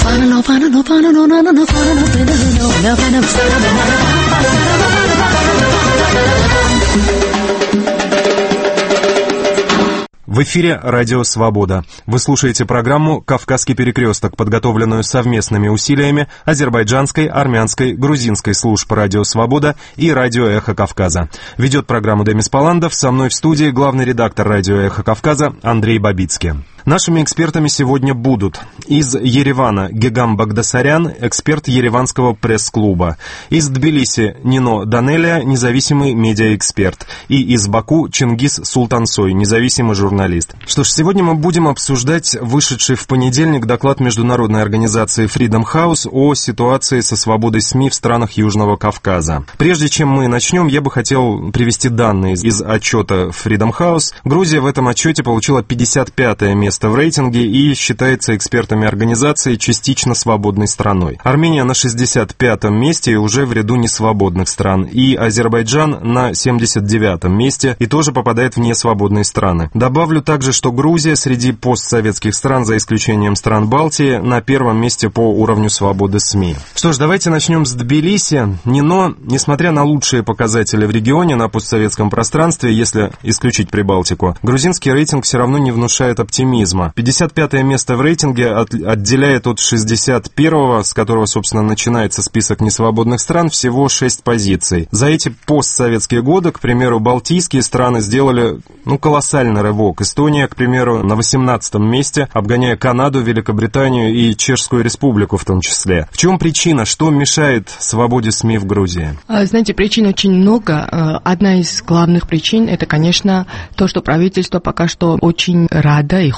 В эфире «Радио Свобода». Вы слушаете программу «Кавказский перекресток», подготовленную совместными усилиями азербайджанской, армянской, грузинской служб «Радио Свобода» и «Радио Эхо Кавказа». Ведет программу Демис Паландов, со мной в студии главный редактор «Радио Эхо Кавказа» Андрей Бабицкий. Нашими экспертами сегодня будут из Еревана Гегам Багдасарян, эксперт Ереванского пресс-клуба, из Тбилиси Нино Данелия, независимый медиаэксперт, и из Баку Чингис Султансой, независимый журналист. Что ж, сегодня мы будем обсуждать вышедший в понедельник доклад международной организации Freedom House о ситуации со свободой СМИ в странах Южного Кавказа. Прежде чем мы начнем, я бы хотел привести данные из отчета Freedom House. Грузия в этом отчете получила 55-е место в рейтинге и считается экспертами организации частично свободной страной. Армения на 65-м месте и уже в ряду несвободных стран. И Азербайджан на 79-м месте и тоже попадает в несвободные страны. Добавлю также, что Грузия среди постсоветских стран, за исключением стран Балтии, на первом месте по уровню свободы СМИ. Что ж, давайте начнем с Тбилиси. Нино, несмотря на лучшие показатели в регионе на постсоветском пространстве, если исключить Прибалтику, грузинский рейтинг все равно не внушает оптимизма. 55-е место в рейтинге отделяет от 61-го, с которого, собственно, начинается список несвободных стран, всего 6 позиций. За эти постсоветские годы, к примеру, балтийские страны сделали колоссальный рывок. Эстония, к примеру, на 18-м месте, обгоняя Канаду, Великобританию и Чешскую Республику в том числе. В чем причина? Что мешает свободе СМИ в Грузии? Знаете, причин очень много. Одна из главных причин – это, конечно, то, что правительство пока что очень радо и хочет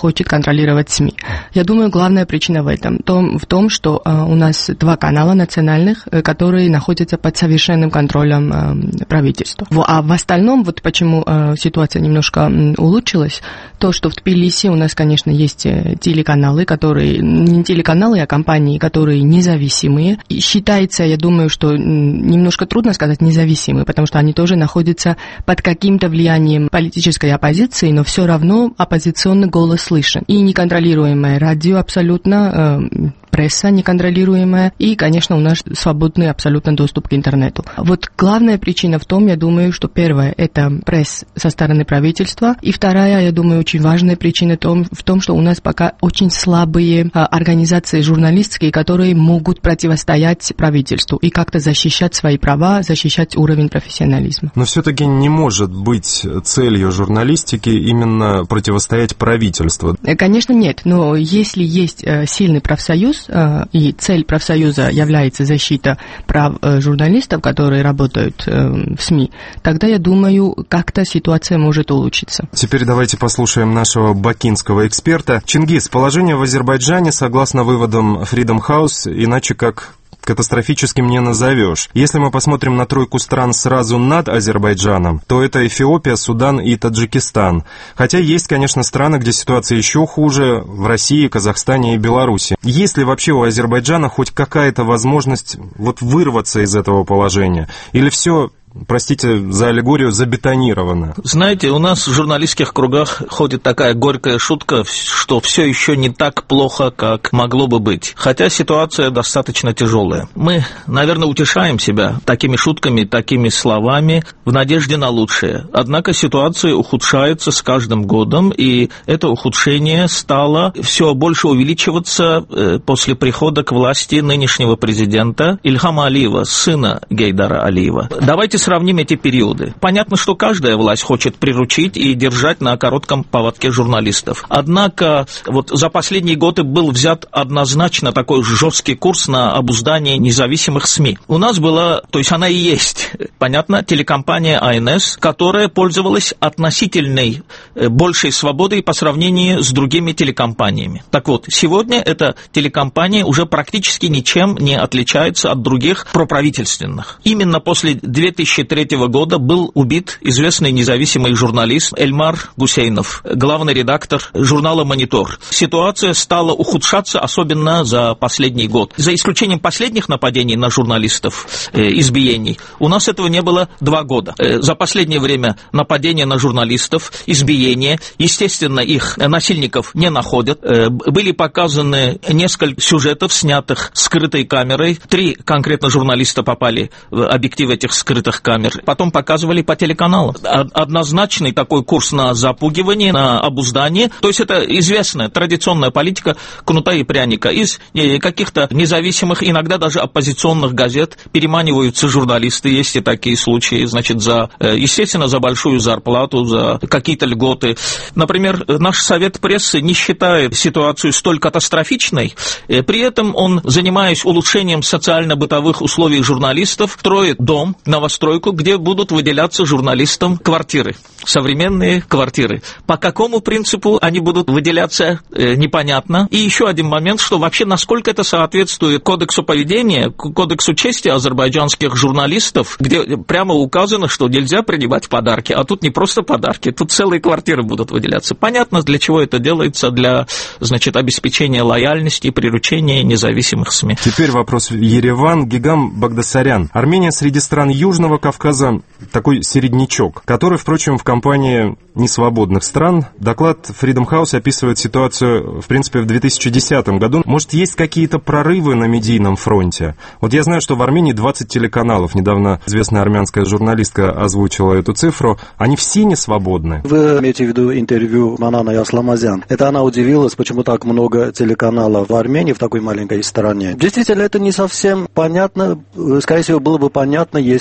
хочет контролировать СМИ. Я думаю, главная причина в том, что у нас 2 канала национальных, которые находятся под совершенным контролем правительства. А в остальном, вот почему ситуация немножко улучшилась, то, что в Тбилиси у нас, конечно, есть телеканалы, которые, не телеканалы, а компании, которые независимые. И считается, я думаю, что немножко трудно сказать независимые, потому что они тоже находятся под каким-то влиянием политической оппозиции, но все равно оппозиционный голос слышен. И неконтролируемое радио абсолютно, пресса неконтролируемая, и, конечно, у нас свободный абсолютно доступ к интернету. Вот главная причина в том, я думаю, что первая – это пресс со стороны правительства, и вторая, я думаю, очень важная причина в том, что у нас пока очень слабые организации журналистские, которые могут противостоять правительству и как-то защищать свои права, защищать уровень профессионализма. Но все-таки не может быть целью журналистики именно противостоять правительству. Конечно, нет, но если есть сильный профсоюз, и цель профсоюза является защита прав журналистов, которые работают в СМИ, тогда, я думаю, как-то ситуация может улучшиться. Теперь давайте послушаем нашего бакинского эксперта. Чингис, положение в Азербайджане, согласно выводам Freedom House, иначе как катастрофическим не назовешь. Если мы посмотрим на тройку стран сразу над Азербайджаном, то это Эфиопия, Судан и Таджикистан. Хотя есть, конечно, страны, где ситуация еще хуже, в России, Казахстане и Беларуси. Есть ли вообще у Азербайджана хоть какая-то возможность вырваться из этого положения? Или все, простите за аллегорию, забетонировано? Знаете, у нас в журналистских кругах ходит такая горькая шутка, что все еще не так плохо, как могло бы быть. Хотя ситуация достаточно тяжелая. Мы, наверное, утешаем себя такими шутками, такими словами в надежде на лучшее. Однако ситуация ухудшается с каждым годом, и это ухудшение стало все больше увеличиваться после прихода к власти нынешнего президента Ильхама Алиева, сына Гейдара Алиева. Давайте сравним эти периоды. Понятно, что каждая власть хочет приручить и держать на коротком поводке журналистов. Однако за последние годы был взят однозначно такой жесткий курс на обуздание независимых СМИ. У нас была, то есть она и есть, понятно, телекомпания АНС, которая пользовалась относительной большей свободой по сравнению с другими телекомпаниями. Так вот, сегодня эта телекомпания уже практически ничем не отличается от других проправительственных. Именно после 2003 года был убит известный независимый журналист Эльмар Гусейнов, главный редактор журнала «Монитор». Ситуация стала ухудшаться, особенно за последний год. За исключением последних нападений на журналистов, избиений, у нас этого не было 2 года. За последнее время нападения на журналистов, избиения, естественно, их насильников не находят. Были показаны несколько сюжетов, снятых скрытой камерой. 3 конкретно журналиста попали в объектив этих скрытых камер. Потом показывали по телеканалам. Однозначный такой курс на запугивание, на обуздание. То есть это известная традиционная политика кнута и пряника. Из каких-то независимых, иногда даже оппозиционных газет переманиваются журналисты. Есть и такие случаи, значит, естественно, за большую зарплату, за какие-то льготы. Например, наш совет прессы не считает ситуацию столь катастрофичной. При этом он, занимаясь улучшением социально-бытовых условий журналистов, строит дом, новостройку, где будут выделяться журналистам квартиры, современные квартиры. По какому принципу они будут выделяться, непонятно. И еще один момент, что вообще насколько это соответствует кодексу поведения, кодексу чести азербайджанских журналистов, где прямо указано, что нельзя принимать подарки, а тут не просто подарки, тут целые квартиры будут выделяться. Понятно, для чего это делается, для, значит, обеспечения лояльности и приручения независимых СМИ. Теперь вопрос Ереван. Гигам Багдасарян. Армения среди стран Южного Кавказа такой середнячок, который, впрочем, в компании несвободных стран. Доклад Freedom House описывает ситуацию, в принципе, в 2010 году. Может, есть какие-то прорывы на медийном фронте? Вот я знаю, что в Армении 20 телеканалов. Недавно известная армянская журналистка озвучила эту цифру. Они все не свободны. Вы имеете в виду интервью Мананы Асламазян. Это она удивилась, почему так много телеканалов в Армении, в такой маленькой стране. Действительно, это не совсем понятно. Скорее всего, было бы понятно, если бы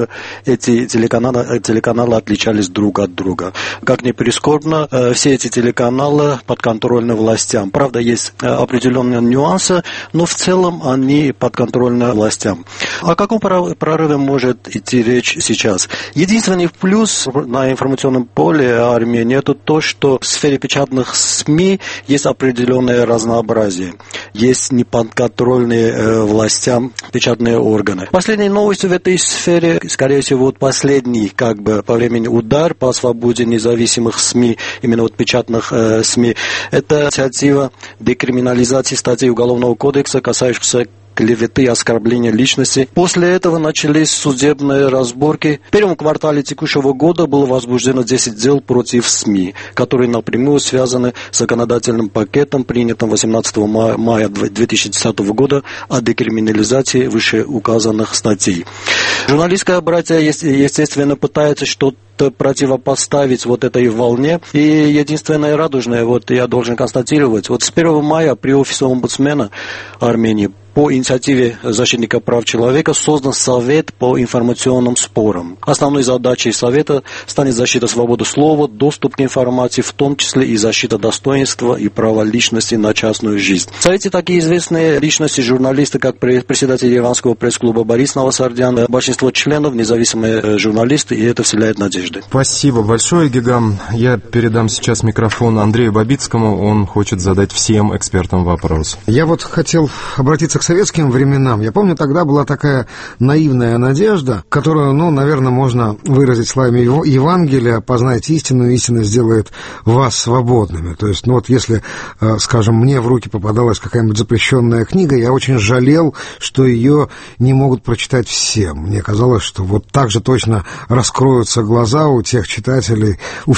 чтобы эти телеканалы отличались друг от друга. Как ни прискорбно, все эти телеканалы подконтрольны властям. Правда, есть определенные нюансы, но в целом они подконтрольны властям. О каком прорыве может идти речь сейчас? Единственный плюс на информационном поле Армении — это то, что в сфере печатных СМИ есть определенное разнообразие. Есть неподконтрольные властям печатные органы. Последней новостью в этой сфере, скорее всего, последний по времени удар по свободе независимых СМИ, именно печатных СМИ, это инициатива декриминализации статей Уголовного кодекса, касающихся клеветы и оскорбления личности. После этого начались судебные разборки. В первом квартале текущего года было возбуждено 10 дел против СМИ, которые напрямую связаны с законодательным пакетом, принятым 18 мая 2010 года о декриминализации вышеуказанных статей. Журналистское братье, естественно, пытается что-то противопоставить этой волне. И единственное радужное, я должен констатировать, с 1 мая при офисе омбудсмена Армении по инициативе защитника прав человека создан Совет по информационным спорам. Основной задачей Совета станет защита свободы слова, доступ к информации, в том числе и защита достоинства и права личности на частную жизнь. В Совете такие известные личности, журналисты, как председатель Ереванского пресс-клуба Борис Новосардян, большинство членов независимые журналисты, и это вселяет надежды. Спасибо большое, Гигам. Я передам сейчас микрофон Андрею Бабицкому, он хочет задать всем экспертам вопрос. Я хотел обратиться к советским временам. Я помню, тогда была такая наивная надежда, которую, наверное, можно выразить словами Евангелия: «Познайте истину, истина сделает вас свободными». То есть, если, скажем, мне в руки попадалась какая-нибудь запрещенная книга, я очень жалел, что ее не могут прочитать все. Мне казалось, что так же точно раскроются глаза у всех читателей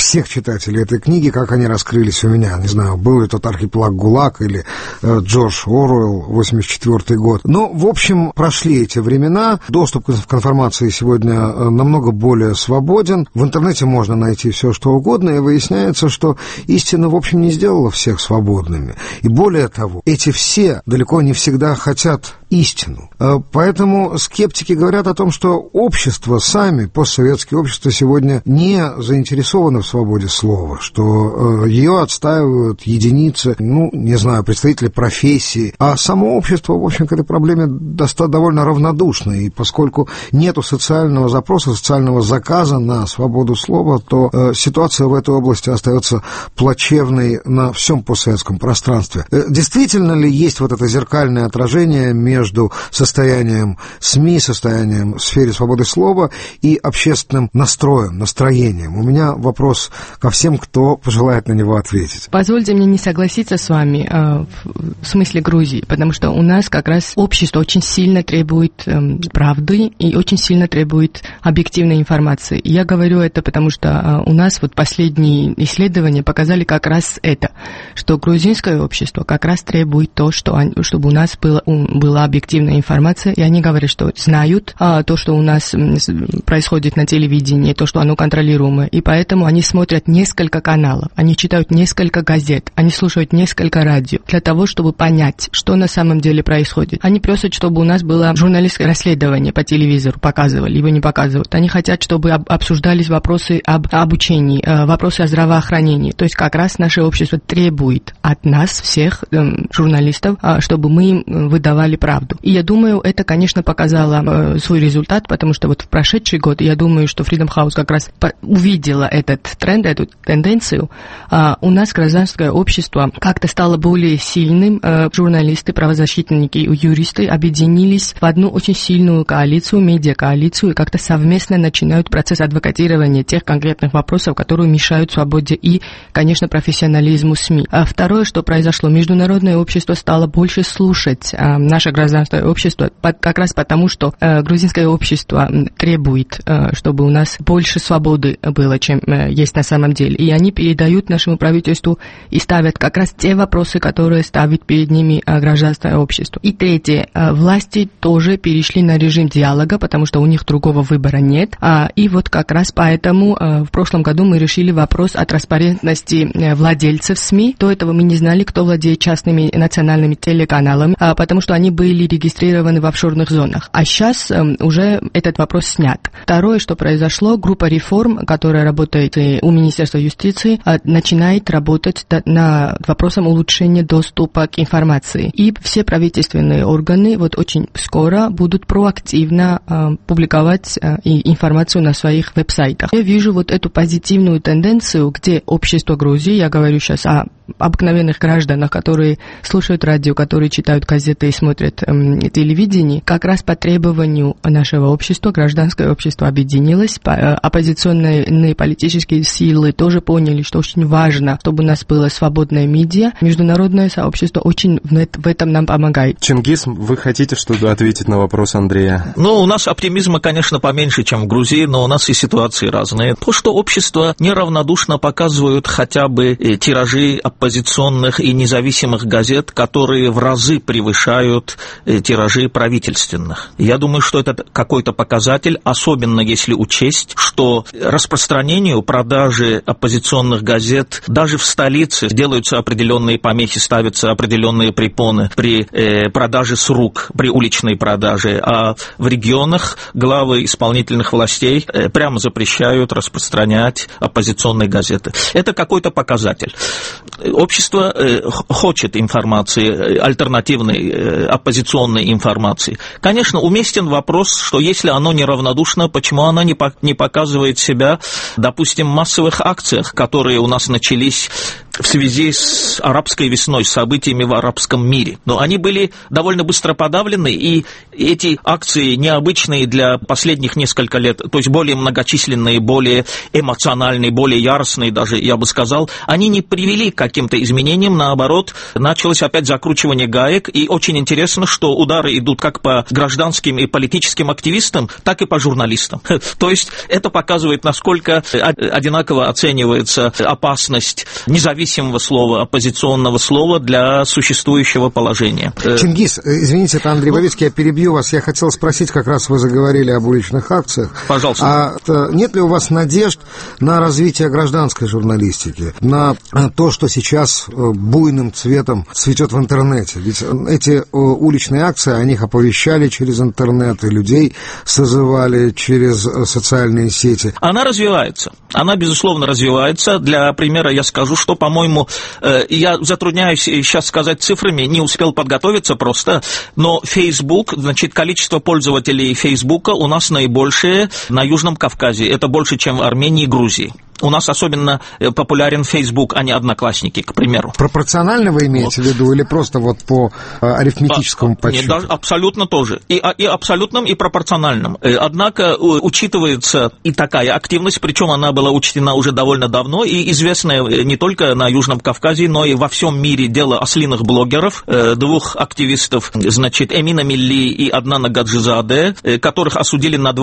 этой книги, как они раскрылись у меня. Не знаю, был ли тот архипелаг ГУЛАГ или Джордж Оруэлл, 84 год. Но, в общем, прошли эти времена. Доступ к информации сегодня намного более свободен. В интернете можно найти все, что угодно, и выясняется, что истина, в общем, не сделала всех свободными. И более того, эти все далеко не всегда хотят истину. Поэтому скептики говорят о том, что общество сами, постсоветские общества, сегодня не заинтересованы в свободе слова, что ее отстаивают единицы, представители профессии, а само общество, в общем, к этой проблеме довольно равнодушно, и поскольку нету социального запроса, социального заказа на свободу слова, то ситуация в этой области остается плачевной на всем постсоветском пространстве. Действительно ли есть это зеркальное отражение между состоянием СМИ, состоянием в сфере свободы слова и общественным настроением? У меня вопрос ко всем, кто пожелает на него ответить. Позвольте мне не согласиться с вами в смысле Грузии, потому что у нас как раз общество очень сильно требует правды и очень сильно требует объективной информации. Я говорю это, потому что у нас последние исследования показали как раз это, что грузинское общество как раз требует то, чтобы у нас была объективная информация, и они говорят, что знают то, что у нас происходит на телевидении, то, что оно контролируемо, и поэтому они смотрят несколько каналов, они читают несколько газет, они слушают несколько радио, для того, чтобы понять, что на самом деле происходит. Они просят, чтобы у нас было журналистское расследование по телевизору, показывали, его не показывают. Они хотят, чтобы обсуждались вопросы об обучении, вопросы о здравоохранении. То есть как раз наше общество требует от нас, всех журналистов, чтобы мы им выдавали правду. И я думаю, это, конечно, показало свой результат, потому что в прошедший год, я думаю, что Freedom House как раз увидела этот тренд, эту тенденцию. У нас гражданское общество как-то стало более сильным. Журналисты, правозащитники и юристы объединились в одну очень сильную коалицию, медиакоалицию, и как-то совместно начинают процесс адвокатирования тех конкретных вопросов, которые мешают свободе и, конечно, профессионализму СМИ. А второе, что произошло, международное общество стало больше слушать наше гражданское общество, как раз потому, что грузинское общество требует, чтобы у нас больше свободы было, чем есть на самом деле. И они передают нашему правительству и ставят как раз те вопросы, которые ставит перед ними гражданское общество. И третье, власти тоже перешли на режим диалога, потому что у них другого выбора нет. И как раз поэтому в прошлом году мы решили вопрос о транспарентности владельцев СМИ. До этого мы не знали, кто владеет частными национальными телеканалами, потому что они были были регистрированы в офшорных зонах. А сейчас уже этот вопрос снят. Второе, что произошло, группа реформ, которая работает у Министерства юстиции, начинает работать над вопросом улучшения доступа к информации. И все правительственные органы вот очень скоро будут проактивно публиковать информацию на своих веб-сайтах. Я вижу вот эту позитивную тенденцию, где общество Грузии, я говорю сейчас о обыкновенных гражданах, которые слушают радио, которые читают газеты и смотрят телевидение, как раз по требованию нашего общества, гражданское общество объединилось, оппозиционные политические силы тоже поняли, что очень важно, чтобы у нас было свободное медиа. Международное сообщество очень в этом нам помогает. Чингис, вы хотите что-то ответить на вопрос Андрея? Ну, у нас оптимизма, конечно, поменьше, чем в Грузии, но у нас и ситуации разные. То, что общество неравнодушно показывают хотя бы тиражи оппозиционных и независимых газет, которые в разы превышают тиражи правительственных. Я думаю, что это какой-то показатель, особенно если учесть, что распространению продажи оппозиционных газет даже в столице делаются определенные помехи, ставятся определенные препоны при продаже с рук, при уличной продаже, а в регионах главы исполнительных властей прямо запрещают распространять оппозиционные газеты. Это какой-то показатель. Общество хочет информации, альтернативной, оппозиционной информации. Конечно, уместен вопрос, что если оно неравнодушно, почему оно не показывает себя, допустим, в массовых акциях, которые у нас начались в связи с арабской весной, с событиями в арабском мире. Но они были довольно быстро подавлены, и эти акции необычные для последних нескольких лет, то есть более многочисленные, более эмоциональные, более яростные даже, я бы сказал, они не привели к каким-то изменениям, наоборот, началось опять закручивание гаек, и очень интересно, что удары идут как по гражданским и политическим активистам, так и по журналистам. То есть это показывает, насколько одинаково оценивается опасность независимого слова, оппозиционного слова для существующего положения. Чингис, извините, это Андрей Борисович, я перебью вас. Я хотел спросить, как раз вы заговорили об уличных акциях. Пожалуйста. Нет ли у вас надежд на развитие гражданской журналистики, на то, что сейчас буйным цветом цветет в интернете? Ведь эти уличные акции, о них оповещали через интернет, и людей созывали через социальные сети. Она развивается. Она, безусловно, развивается. Для примера я скажу, что, по-моему, я затрудняюсь сейчас сказать цифрами, не успел подготовиться просто, но Facebook, значит, количество пользователей Фейсбука у нас наибольшее на Южном Кавказе. Это больше, чем в Армении и Грузии. У нас особенно популярен Facebook, а не Одноклассники, к примеру. Пропорционально вы имеете в виду или просто вот по арифметическому подсчету? Нет, даже абсолютно тоже. И абсолютным, и пропорциональным. Однако учитывается и такая активность, причем она была учтена уже довольно давно, и известная не только на Южном Кавказе, но и во всем мире дело ослиных блогеров, двух активистов, значит, Эмина Милли и Аднана Гаджизаде, которых осудили на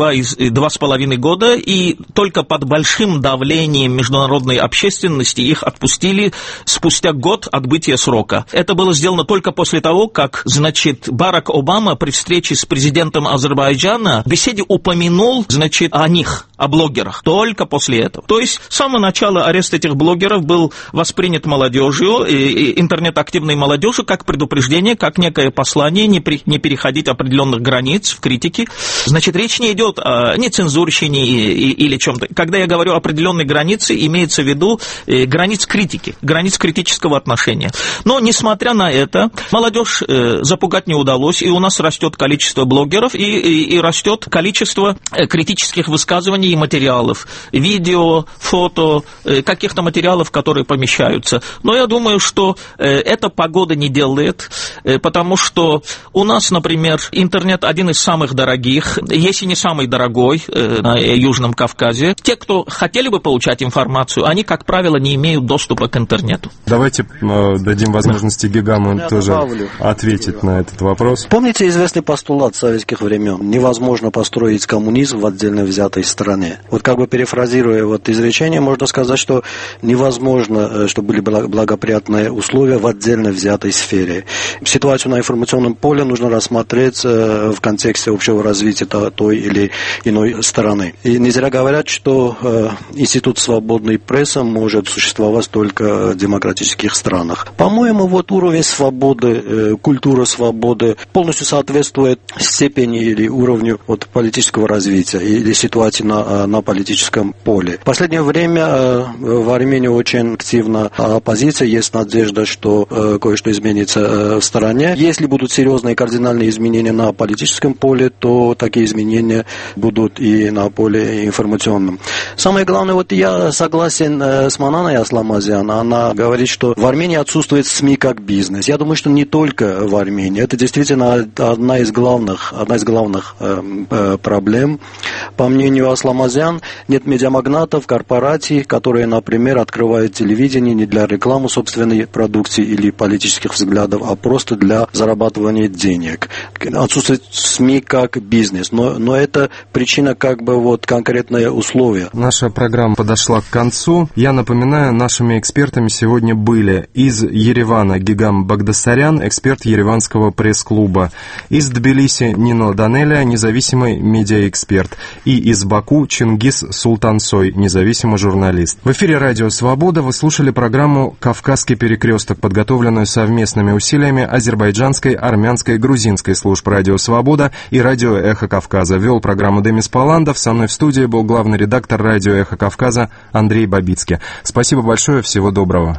2,5 года, и только под большим давлением международной общественности их отпустили спустя год отбытия срока. Это было сделано только после того, как, значит, Барак Обама при встрече с президентом Азербайджана в беседе упомянул, значит, о них, о блогерах. Только после этого. То есть с самого начала арест этих блогеров был воспринят молодежью, интернет-активной молодежью, как предупреждение, как некое послание не переходить определенных границ в критике. Значит, речь не идет о нецензурщине или чем-то. Когда я говорю о определенной границе, имеется в виду границ критики, границ критического отношения. Но, несмотря на это, молодежь запугать не удалось, и у нас растет количество блогеров, и растет количество критических высказываний и материалов, видео, фото, каких-то материалов, которые помещаются. Но я думаю, что эта погода не делает, потому что у нас, например, интернет один из самых дорогих, если не самый дорогой на Южном Кавказе. Те, кто хотели бы получать информацию, они, как правило, не имеют доступа к интернету. Давайте дадим возможности Гигаму тоже ответить на этот вопрос. Помните известный постулат советских времен? Невозможно построить коммунизм в отдельно взятой стране. Вот как бы перефразируя вот изречение, можно сказать, что невозможно, чтобы были благоприятные условия в отдельно взятой сфере. Ситуацию на информационном поле нужно рассмотреть в контексте общего развития той или иной стороны. И не зря говорят, что институт институт свободной прессы может существовать только в демократических странах. По-моему, вот уровень свободы, культура свободы полностью соответствует степени или уровню вот политического развития или ситуации на политическом поле. В последнее время в Армении очень активна оппозиция, есть надежда, что кое-что изменится в стране. Если будут серьезные кардинальные изменения на политическом поле, то такие изменения будут и на поле информационном. Самое главное, вот я согласен с Мананой Асламазян, она говорит, что в Армении отсутствует СМИ как бизнес. Я думаю, что не только в Армении. Это действительно одна из главных проблем. По мнению Асламазян, нет медиамагнатов, корпораций, которые, например, открывают телевидение не для рекламы собственной продукции или политических взглядов, а просто для зарабатывания денег. Отсутствует СМИ как бизнес, но это причина конкретное условие. Наша программа подошла к концу. Я напоминаю, нашими экспертами сегодня были из Еревана Гигам Багдасарян, эксперт Ереванского пресс-клуба, из Тбилиси Нино Данеля, независимый медиаэксперт, и из Баку Чингис Султансой, независимый журналист. В эфире «Радио Свобода» вы слушали программу «Кавказский перекресток», подготовленную совместными усилиями азербайджанской, армянской, грузинской служб «Радио Свобода» и «Радио Эхо Кавказа». Вел программу Демис Паландов. Со мной в студии был главный редактор «Радио Эхо Кавказа» Андрей Бабицкий. Спасибо большое, всего доброго.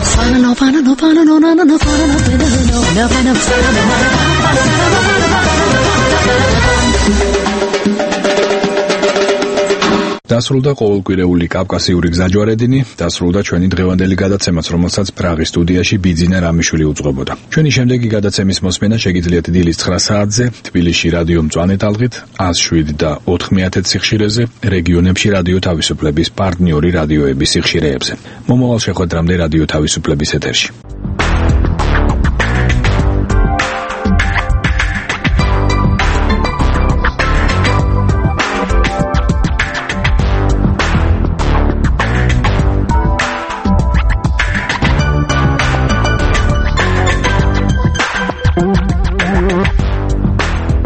დასრულდა ყოველკვირეული კავკასიური გზაჯვარედინი, დასრულდა ჩვენი დღევანდელი გადაცემაც, რომელსაც პრაღის სტუდიაში ბიძინა რამიშვილი უძღვებოდა. ჩვენი შემდეგი გადაცემის მოსმენა შეგიძლიათ დილის 9 საათზე, თბილისში რადიო მწვანე ტალღით, 107 და 4 სიხშირეზე, რეგიონებში რადიო თავისუფლების პარტნიორი რადიოების სიხშირეებზე. მომავალ შეხვედრამდე რადიო თავისუფლების ეთერში.